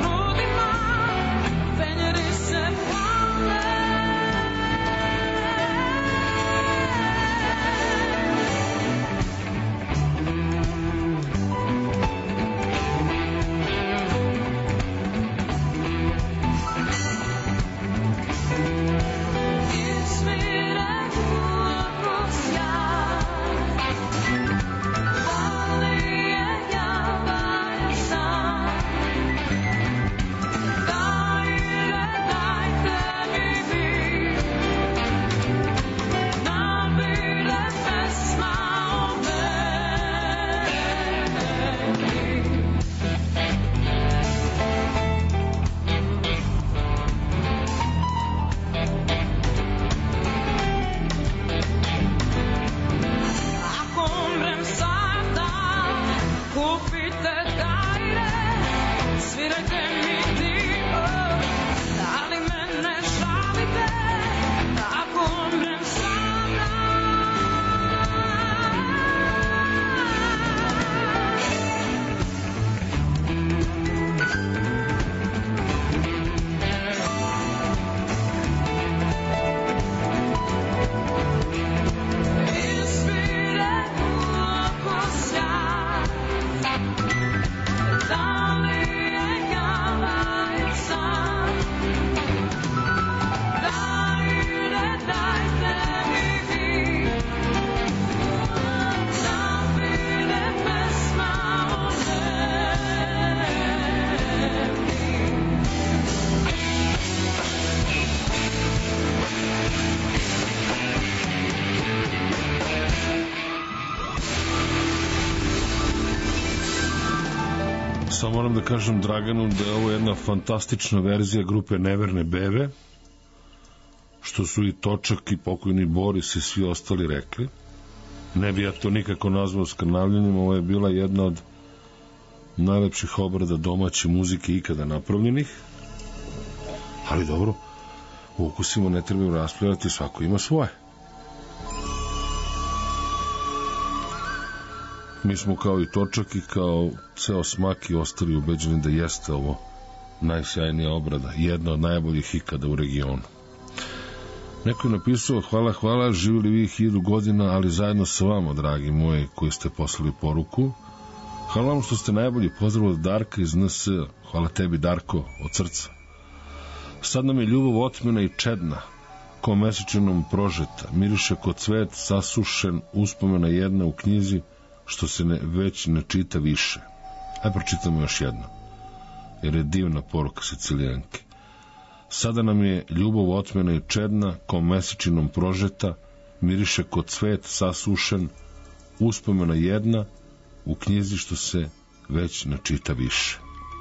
Speaker 14: Dirajte mi dio, ali mene šalite, ako umrem sama. Ispire okusa, da li je kava i san, dajte, dajte mi vi, zapire pesma o tebi.
Speaker 2: Samo moram da kažem Draganu da je ovo jedna fantastična verzija grupe Neverne bebe, što su i Točak i pokojni Boris i svi ostali rekli. Ne bi ja to nikako nazvao skrnavljanjem, ovo je bila jedna od najlepših obrada domaće muzike ikada napravljenih, ali dobro, u ukusima ne trebaju raspravljati, svako ima svoje. Mi smo kao i Točak i kao ceo Smak i ostali ubeđeni da jeste ovo najsjajnija obrada, jedna od najboljih ikada u regionu. Neko je napisao: hvala, hvala, živjeli vi hiljadu godina, ali zajedno sa vama, dragi moji, koji ste poslali poruku. Hvala vam što ste najbolji, pozdrav od Darka iz N S. Hvala tebi, Darko, od srca. Sad nam je ljubav otmena i čedna, ko mesečenom prožeta, miriše ko cvet sasušen, uspomena jedna u knjizi, što se ne, već ne čita više. Aj pročitamo još jedno, jer je divna poruka Sicilijanke. Sada nam je ljubav otmena i čedna, ko mesečinom prožeta, miriše ko cvet sasušen, uspomena jedna u knjizi, što se već ne čita više.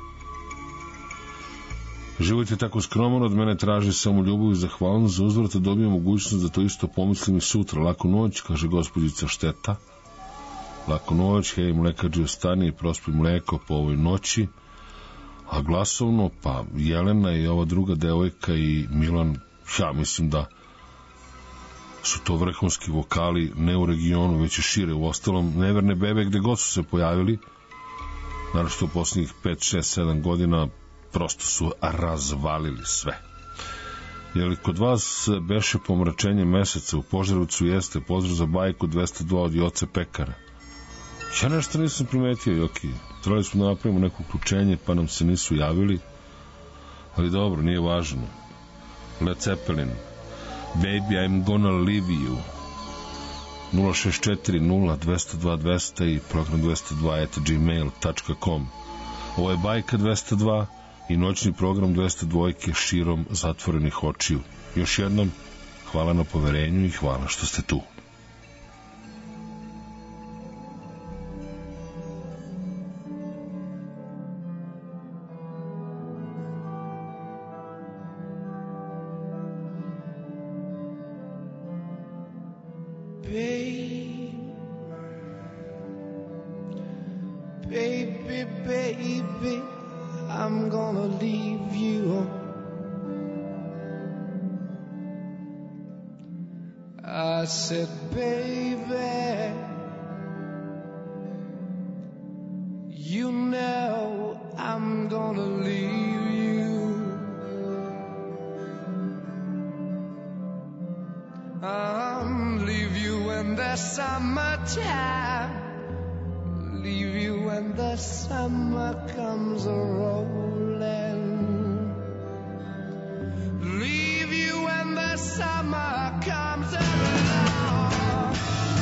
Speaker 2: Život je tako skroman, od mene traži samo ljubav i zahvalnost, za uzvrata dobijem mogućnost da to isto pomislim i sutra. Laku noć, kaže gospođica Šteta. Laku noć, hej mlekađi, ostani i prospi mleko po ovoj noći. A glasovno, pa Jelena i ova druga devojka i Milan, ja mislim da su to vrhunski vokali, ne u regionu, već i šire. U ostalom, Neverne bebe gde god su se pojavili, naravno što u posljednjih pet, šest, sedam godina prosto su razvalili sve. Je li kod vas beše pomračenje meseca? U Požarevcu jeste. Pozdrav za bajku dvesta dva od Joce Pekara. Ja nešto nisam primetio, Joki. Trebali smo da napravimo neko uključenje, pa nam se nisu javili. Ali dobro, nije važno. Led Zeppelin. Baby, I'm gonna leave you. nula šest četiri nula dvesta dva dvesta i program dvesta dva at gmail dot com. Ovo je bajka dvesta dva i noćni program dvesta dva širom zatvorenih očiju. Još jednom, hvala na poverenju i hvala što ste tu.
Speaker 16: Baby, baby, I'm gonna leave you. I said, baby, you know I'm gonna leave you. I'll leave you in the summertime. Leave you when the summer comes a-rolling. Leave you when the summer comes along.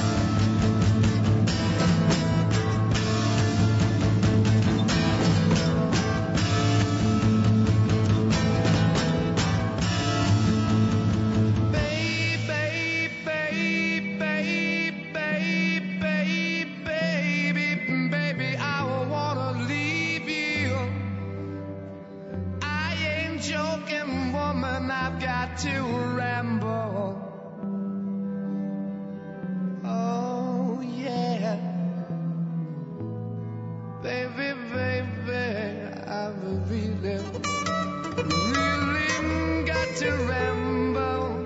Speaker 16: I've got to ramble. Oh yeah, baby, baby, I believe. really, really got to ramble.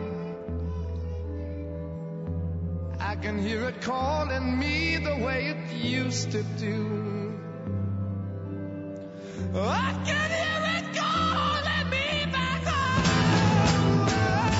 Speaker 16: I can hear it calling me the way it used to do. I can hear it calling me back home.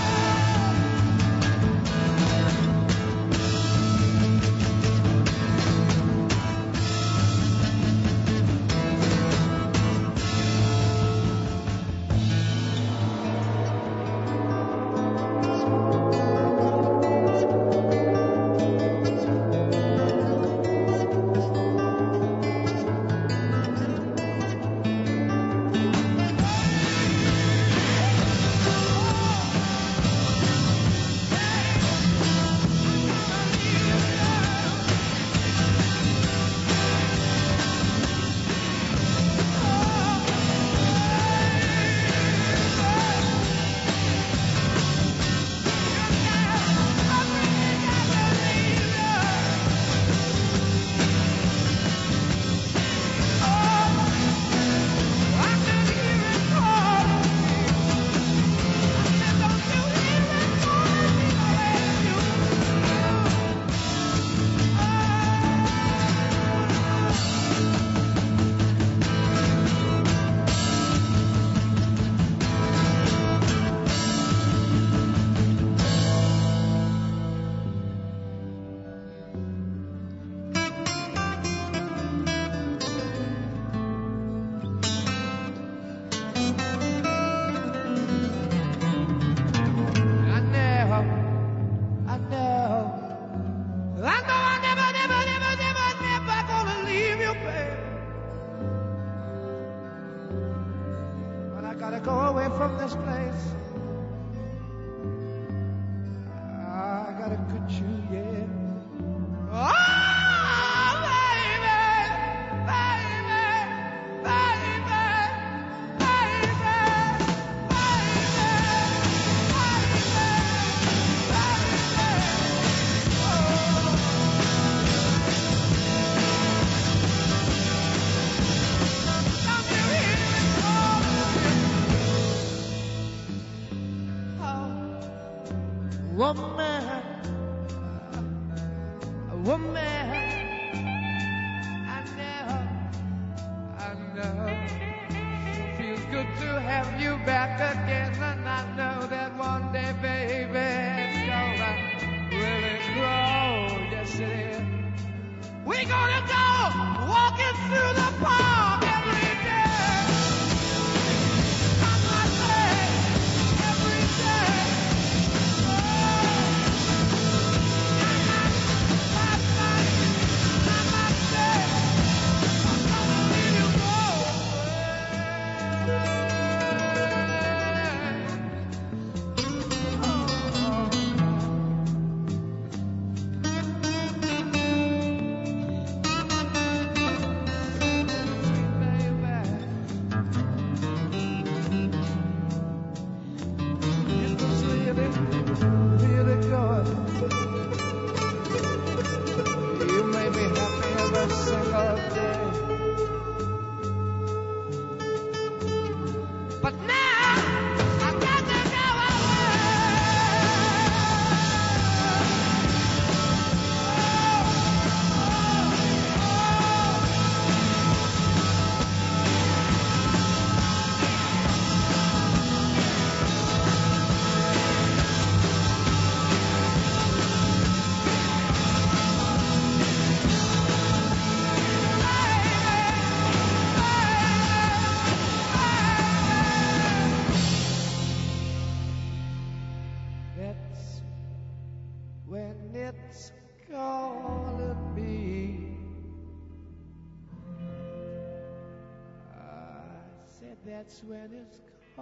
Speaker 16: That's when it's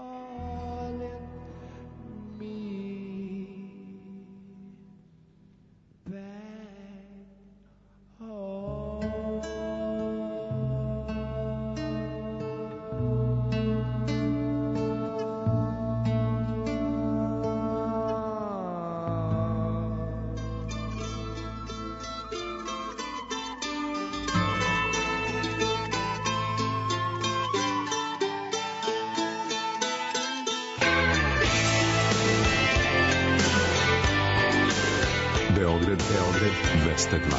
Speaker 16: calling me back home.
Speaker 6: dvesta dva.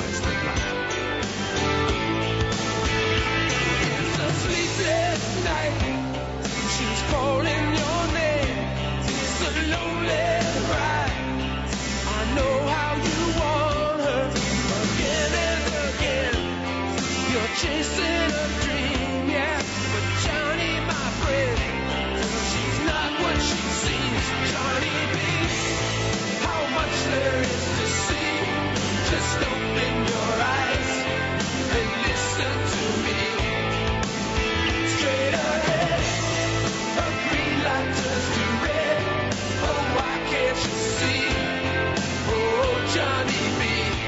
Speaker 14: It's a sleepless night. She's calling your name. It's a lonely ride. I know how you want her again and again. You're chasing a dream, yeah. But Johnny, my friend, she's not what she seems. Johnny B, how much there is to see. Just open your eyes and listen to me. Straight ahead, a green light turns to red. Oh, why can't you see? Oh, Johnny B.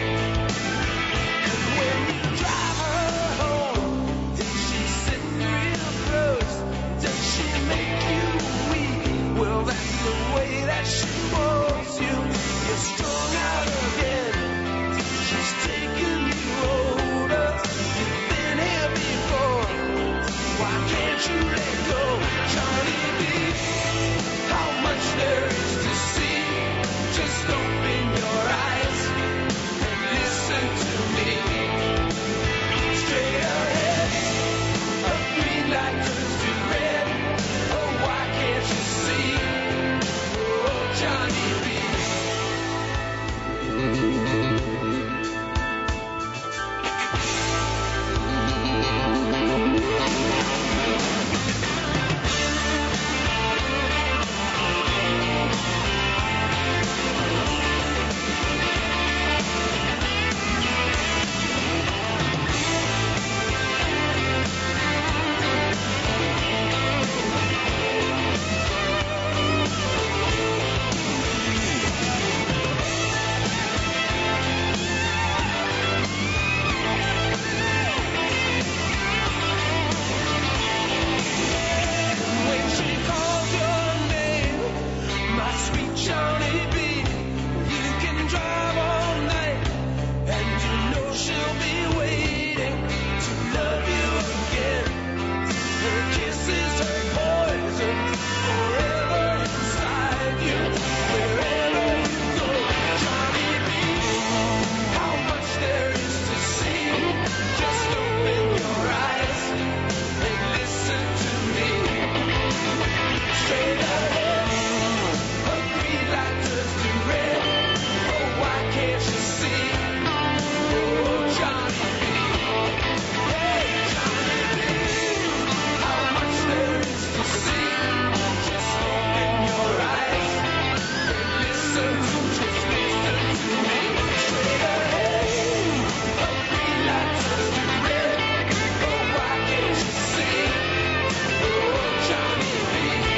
Speaker 14: And when you drive her home, is she sitting real close? Does she make you weak? Well, that's the way that she wants you. You're strung out again. She's taking you older. You've been here before. Why can't you let go, Johnny B? How much there is to see. Just open your eyes and listen to me. Straight ahead, a green light turns to red. Oh, why can't you see? Oh, Johnny B. When she calls your name, my sweet Johnny B, you can drive all night, and you know she'll be waiting to love you again. Her kisses, her poison, forever inside you, wherever you go, Johnny B. How much there is to see. Just open your eyes and listen to me. Straight ahead, a green light turns to red. Oh, why can't you see? Oh, Johnny B. Hey, Johnny B. How much there is to see. Just open your eyes and listen to, just listen to me. Straight ahead, a green light turns to red. Oh, why can't you see? Oh, Johnny B.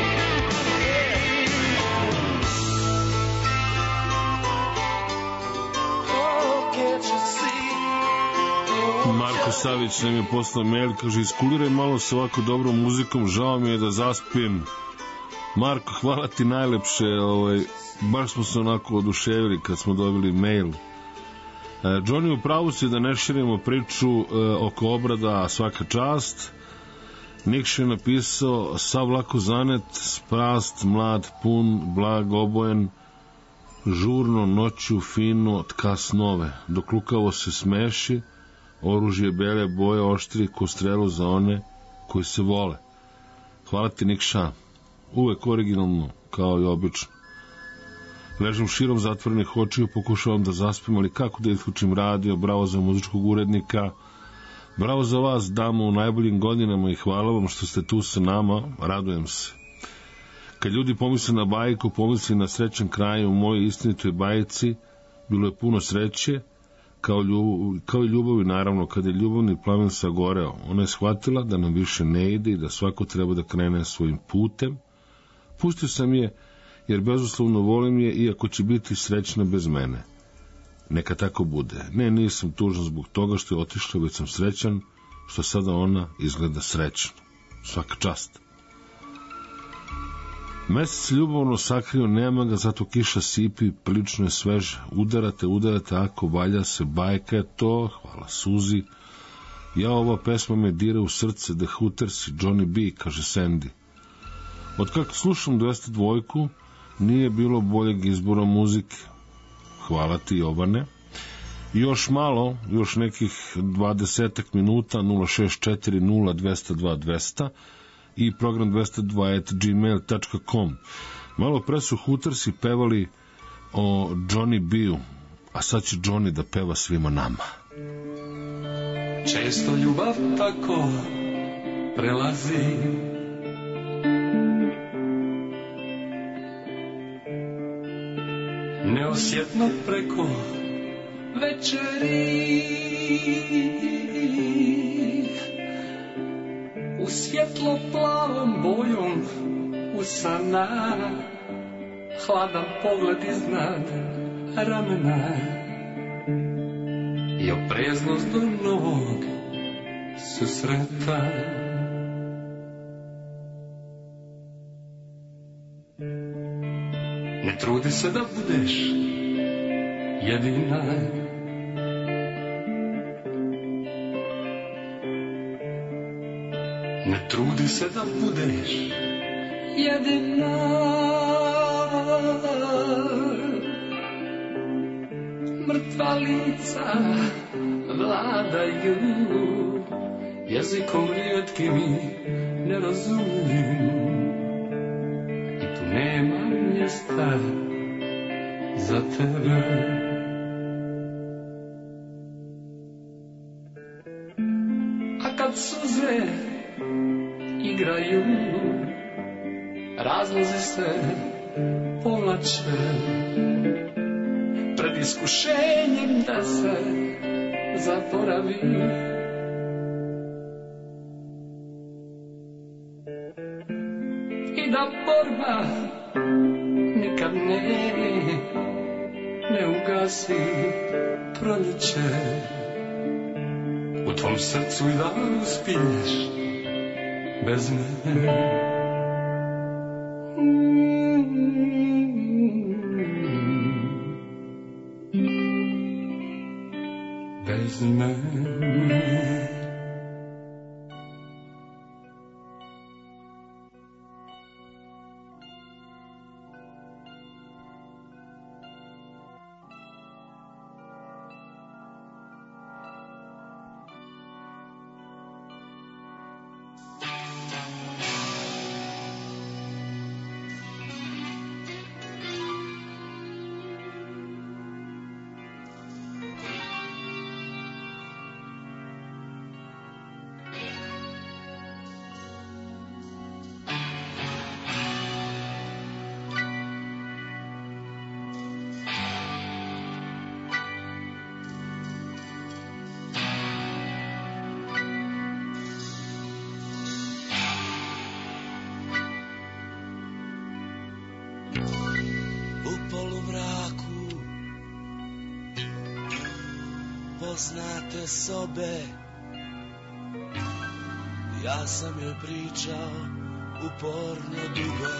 Speaker 14: Oh, can't you see?
Speaker 2: Marko Savić nam je poslao mail, kaže, iskuliraj malo sa ovako dobrom muzikom, žao mi je da zaspim. Marko, hvala ti najlepše, ovaj, baš smo se onako oduševili kad smo dobili mail. E, Johnny, u pravu si da ne širimo priču e, oko obrada svaka čast. Nikša je napisao, sav lako zanet, sprast, mlad, pun, blag, obojen, žurno, noću, fino, tka snove, dok lukavo se smeši, oružje bele boje oštri ko strelu za one koji se vole. Hvala ti, Nikša, uvek originalno, kao i obično. Ležem širom zatvorenih očiju, pokušavam da zaspim, ali kako da isključim radio, bravo za muzičkog urednika, bravo za vas, damo, u najboljim godinama i hvala vam što ste tu sa nama, radujem se. Kad ljudi pomisle na bajku, pomisle na srećan kraj u mojoj istinitoj bajici, bilo je puno sreće, kao, ljubav, kao i ljubavi, naravno, kad je ljubavni plamen sagoreo. Ona je shvatila da nam više ne ide i da svako treba da krene svojim putem. Pustio sam je, jer bezuslovno volim je, iako će biti srećna bez mene. Neka tako bude. Ne, nisam tužan zbog toga što je otišla, već sam srećan što sada ona izgleda srećno. Svaka čast. Mesec ljubavno sakrio, nema ga, zato kiša sipi, prilično je svež. Udarate, udarate, ako valja se, bajka je to, hvala Suzi. Ja, ova pesma me dira u srce, The Hooters i Johnny B, kaže Sandy. Od kako slušam dvesta dva, nije bilo boljeg izbora muzike. Hvala ti, Jovane. Još malo, još nekih dvadesetak minuta, nula šest četiri nula dvesta dva dvesta i program dvesta dva at gmail dot com. Malo pre su Hootersi pevali o Johnny B-u, a sad će Johnny da peva svima nama.
Speaker 17: Često ljubav tako prelazi, neosjetno preko večeri, u svjetlo plavom bojom usana, hladan pogled iznad ramena i opreznost do novog susreta. Ne trudi se da budeš jedina, ne trudi se da budeš jedina. Mrtva lica vladaju jezikom rijetkim i nerazumljivim, i tu nema mjesta za tebe. A kad suze igraju, razlozi se povlače pred iskušenjem da se zaboravi. I da borba nikad ne, ne ugasi proljeće u tvom srcu i da uspiješ bez mene. Bez mene.
Speaker 8: Poznate sobe, ja sam joj pričao uporno dugo,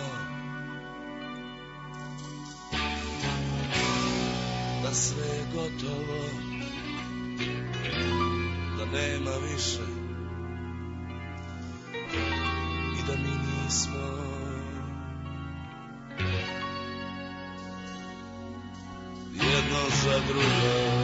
Speaker 8: da sve je gotovo, da nema više i da mi nismo jedno za drugo.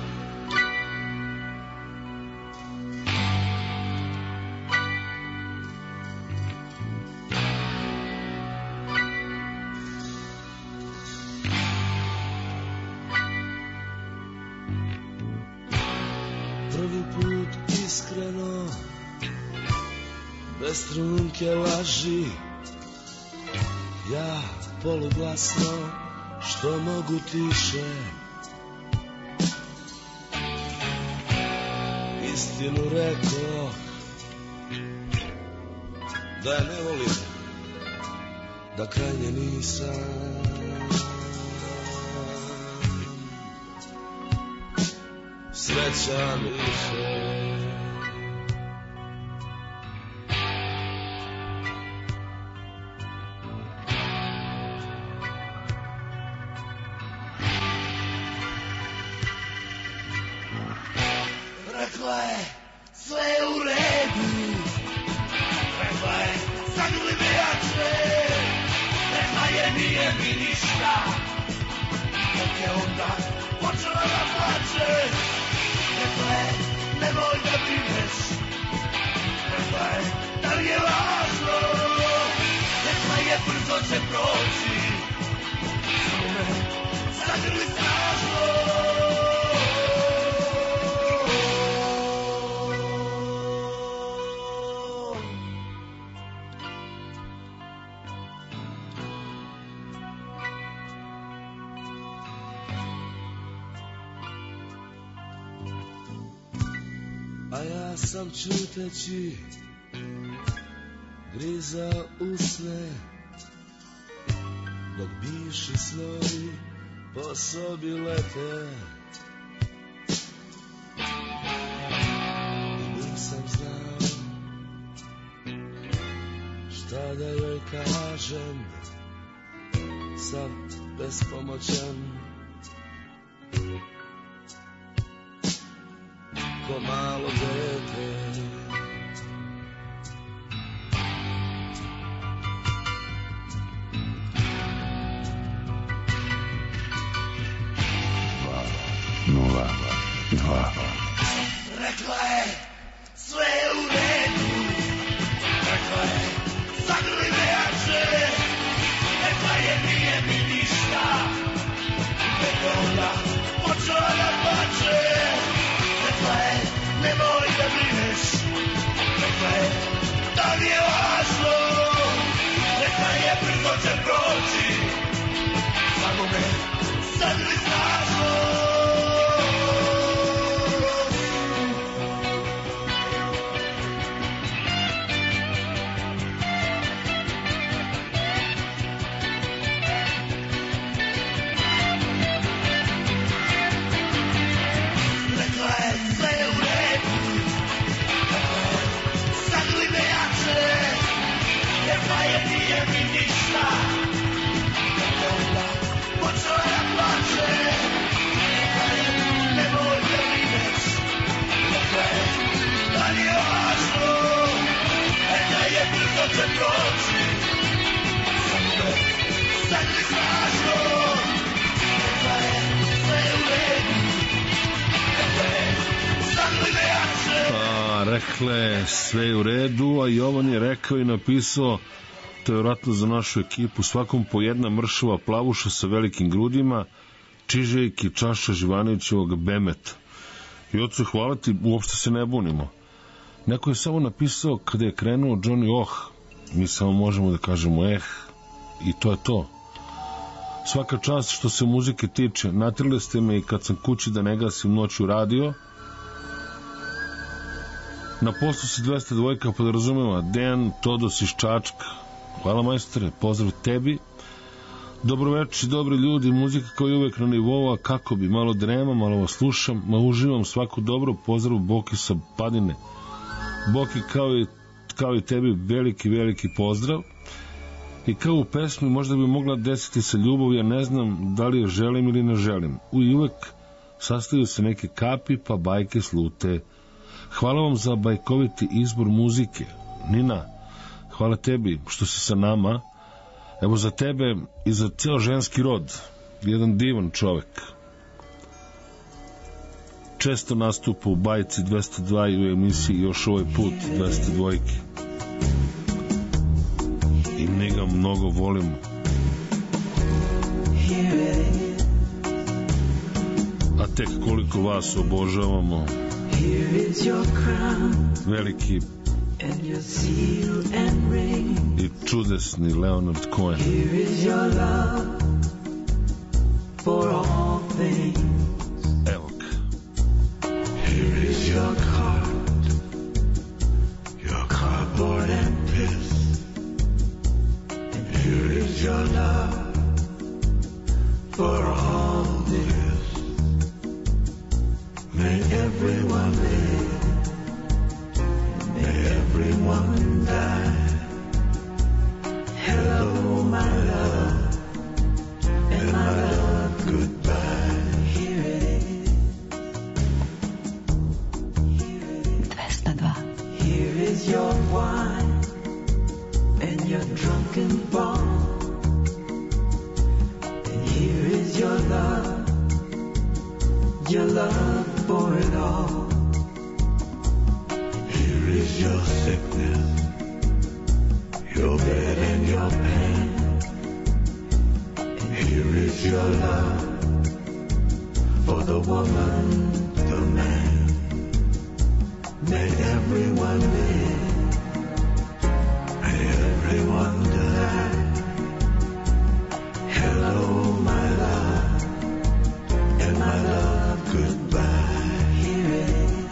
Speaker 8: Bez trunke laži, ja poluglasno što mogu tiše istinu rekao, da je ne volim, da krajnje nisam. Srećan više.
Speaker 10: Onda
Speaker 8: počela da plače. Rekla je, nemoj da brineš. Rekla je, da li je važno? Rekla je, brzo će proći. Samo me zagrli snažno.
Speaker 15: A ja sam čuteći grizao usne, dok bivši snovi po sobi lete. Nisam znao šta da joj kažem, sav bespomoćan, ko malo dete.
Speaker 2: Nula, dva.
Speaker 8: Rekla je, sve je u redu. Rekla je, zagrli me jače. Rekla je, nije mi ništa. Rekla onda, počela da plače. Rekla je, nemoj da brineš. Rekla je, da li je važno? Rekla je, brzo će proći. Samo me zagrli snažno.
Speaker 2: Rekle, sve je u redu, a Jovan je rekao i napisao, to je vjerojatno za našu ekipu, svakom po jedna mršava plavuša sa velikim grudima, čižejki, čaša Živanovićevog Bemeta. I ocu, hvala ti, uopšte se ne bunimo. Neko je samo napisao kada je krenuo Johnny Oh, mi samo možemo da kažemo eh, i to je to. Svaka čast što se muzike tiče, natrili ste me i kad sam kući da ne gasim noću radio. Na poslu si dvesta dva podrazumeva Dejan Todos iz Čačka. Hvala majstore, pozdrav tebi. Dobroveče, dobri ljudi, muzika kao i uvek na nivou, a kako bi, malo drema, malo vas slušam, ma uživam, svako dobro, pozdrav Boki sa Padine. Boki, kao i, kao i tebi, veliki, veliki pozdrav. I kao u pesmi možda bi mogla desiti sa ljubav, ja ne znam da li je želim ili ne želim. I uvek sastavljaju se neke kapi, pa bajke slute. Hvala vam za bajkoviti izbor muzike. Nina, hvala tebi što si sa nama. Evo za tebe i za ceo ženski rod. Jedan divan čovek. Često nastupa u bajci dvesta dva i u emisiji još ovaj put dvesta dva. I mi ga mnogo volimo. A tek koliko vas obožavamo. Veliki i čudesni Leonard Cohen. Evo ga.
Speaker 8: Here is your card, your cardboard and piss. And here is your love for all this. May everyone live, may everyone die. Hello, my love, and my love, goodbye. Here it is.
Speaker 1: dvesta dva.
Speaker 8: Here is your wine and your drunken bond. And here is your love
Speaker 12: need your love for it all.
Speaker 8: Here is your sickness, your bed and your pain. Here is your love for the woman, the man. May everyone live, may everyone die. Hello, my love, and my love, goodbye.
Speaker 12: Here it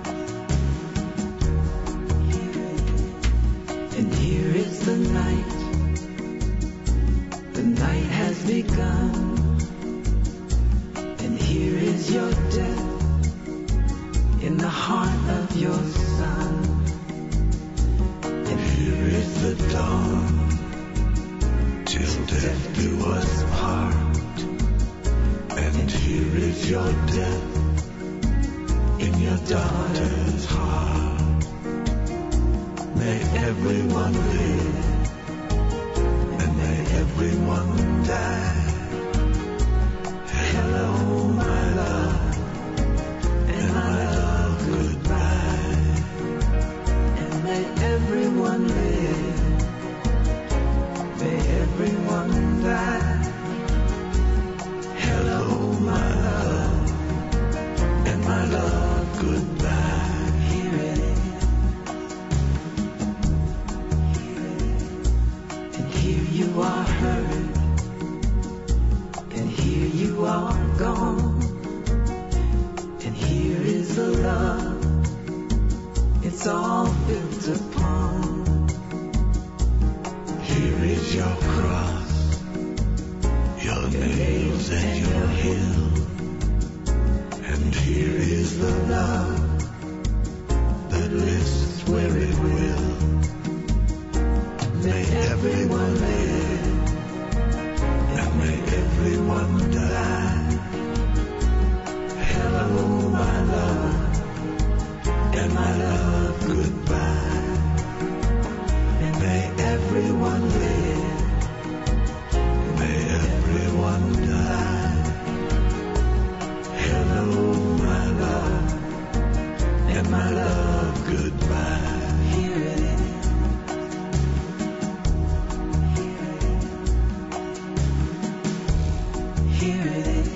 Speaker 12: is, and here is the night. The night has begun, and here is your death in the heart of your son.
Speaker 8: And here is the dawn, till death do us part. And here is your death in your daughter's heart. May everyone live, and may everyone die. Hello, my love, and my love, goodbye.
Speaker 12: And may everyone live, may everyone die.
Speaker 8: Hello, my love, and my love, goodbye.
Speaker 12: Here it is, and here you are hurt, and here you are gone, and here is the love, it's all built upon.
Speaker 8: Here is your cross, your nails and your hill. And here is the love that lists where it will. May everyone live, and may everyone die. Hello, my love, and my love, goodbye. And may everyone live, may everyone die. Hello, my love, and my love, goodbye.
Speaker 12: Here it is, here it is.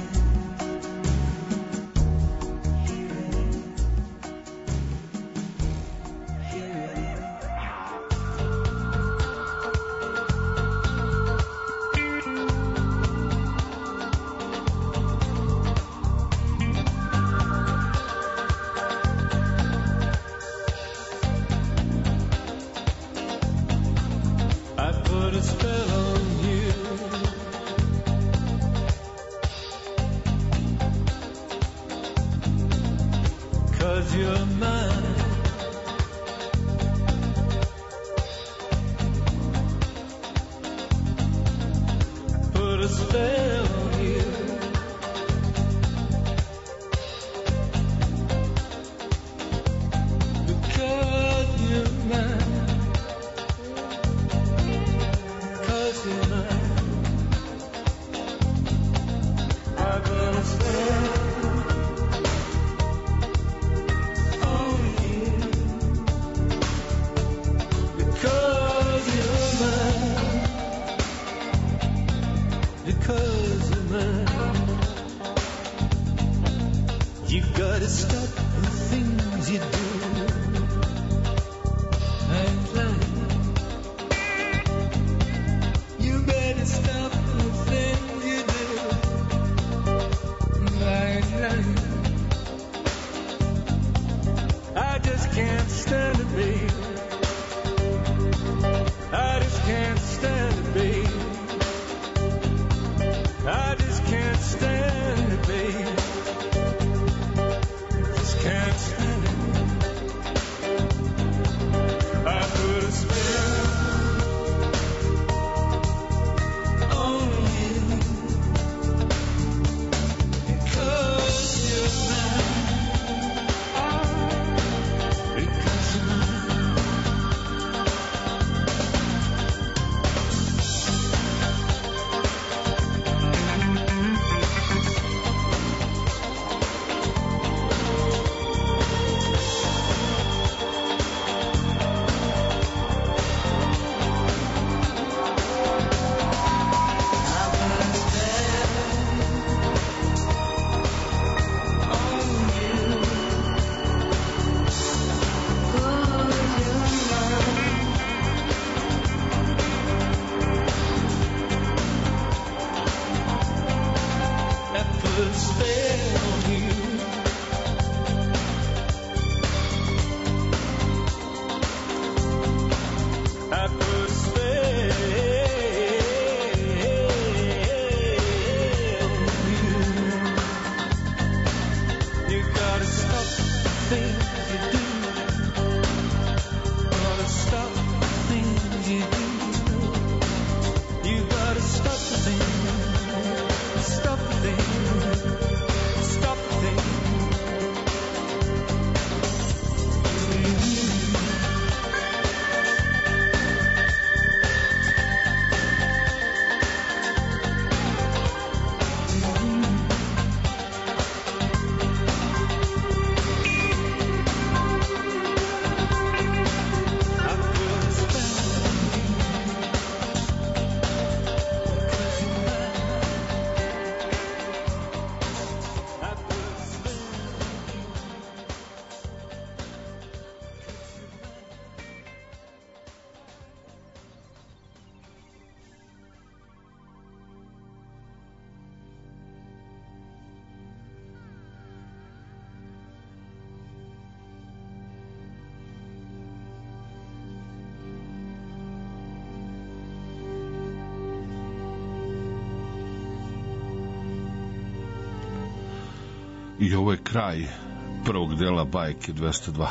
Speaker 14: I put a spell on you. Cause you're mine. Put a spell on you. Because you're mine. Cause you're mine. I put a spell on you. Because you're mine. Because you're mine. You gotta stop the things you do. Act like you better stop the things you do. Like, like, I just can't stand it, babe. I just can't stand it, babe. I just can't stand it, babe. Just can't stand it. I put a spell on you. Because you're mine. Because you're mine.
Speaker 2: I ovo je kraj prvog dela Bajke dvesta dva.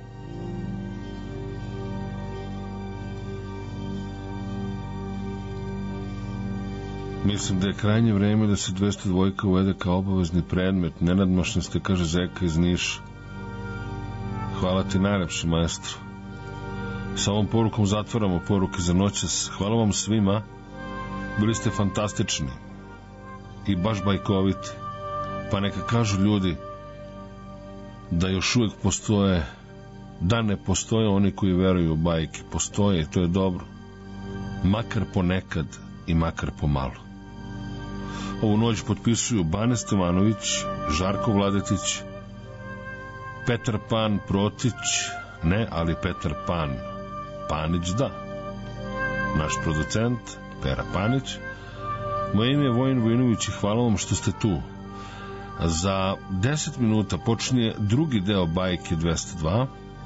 Speaker 2: Mislim da je krajnje vreme da se dvesta dva uvede kao obavezni predmet. Nenadmašni ste, kaže Zeka iz Niša. Hvala ti najlepši, maestro. Sa ovom porukom zatvaramo poruke za noćas. Hvala vam svima. Bili ste fantastični i baš bajkoviti. Pa neka kažu ljudi da još uvijek postoje, da ne postoje oni koji veruju u bajke. Postoje i to je dobro. Makar ponekad i makar pomalo. Ovu noć potpisuju Bane Stevanović, Žarko Vladetić, Petar Pan Protić, ne, ali Petar Pan Panić, da. Naš producent, Pera Panić. Moje ime je Vojin Vojinović i hvala vam što ste tu. Za deset minuta počinje drugi deo Bajke dvesta dva.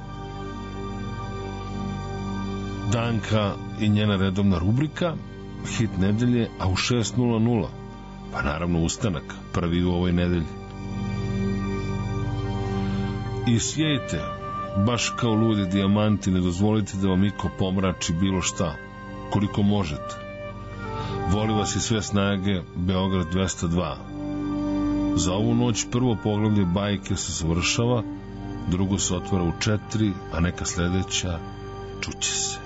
Speaker 2: Danka i njena redovna rubrika, hit nedelje, a u šest časova, pa naravno ustanak, prvi u ovoj nedelji. I sjejte, baš kao ludi dijamanti, ne dozvolite da vam iko pomrači bilo šta, koliko možete. Voli vas i sve snage, Beograd dvesta dva. Za ovu noć prvo poglavlje Bajke se završava, drugo se otvara u četiri, a neka sledeća čuće se.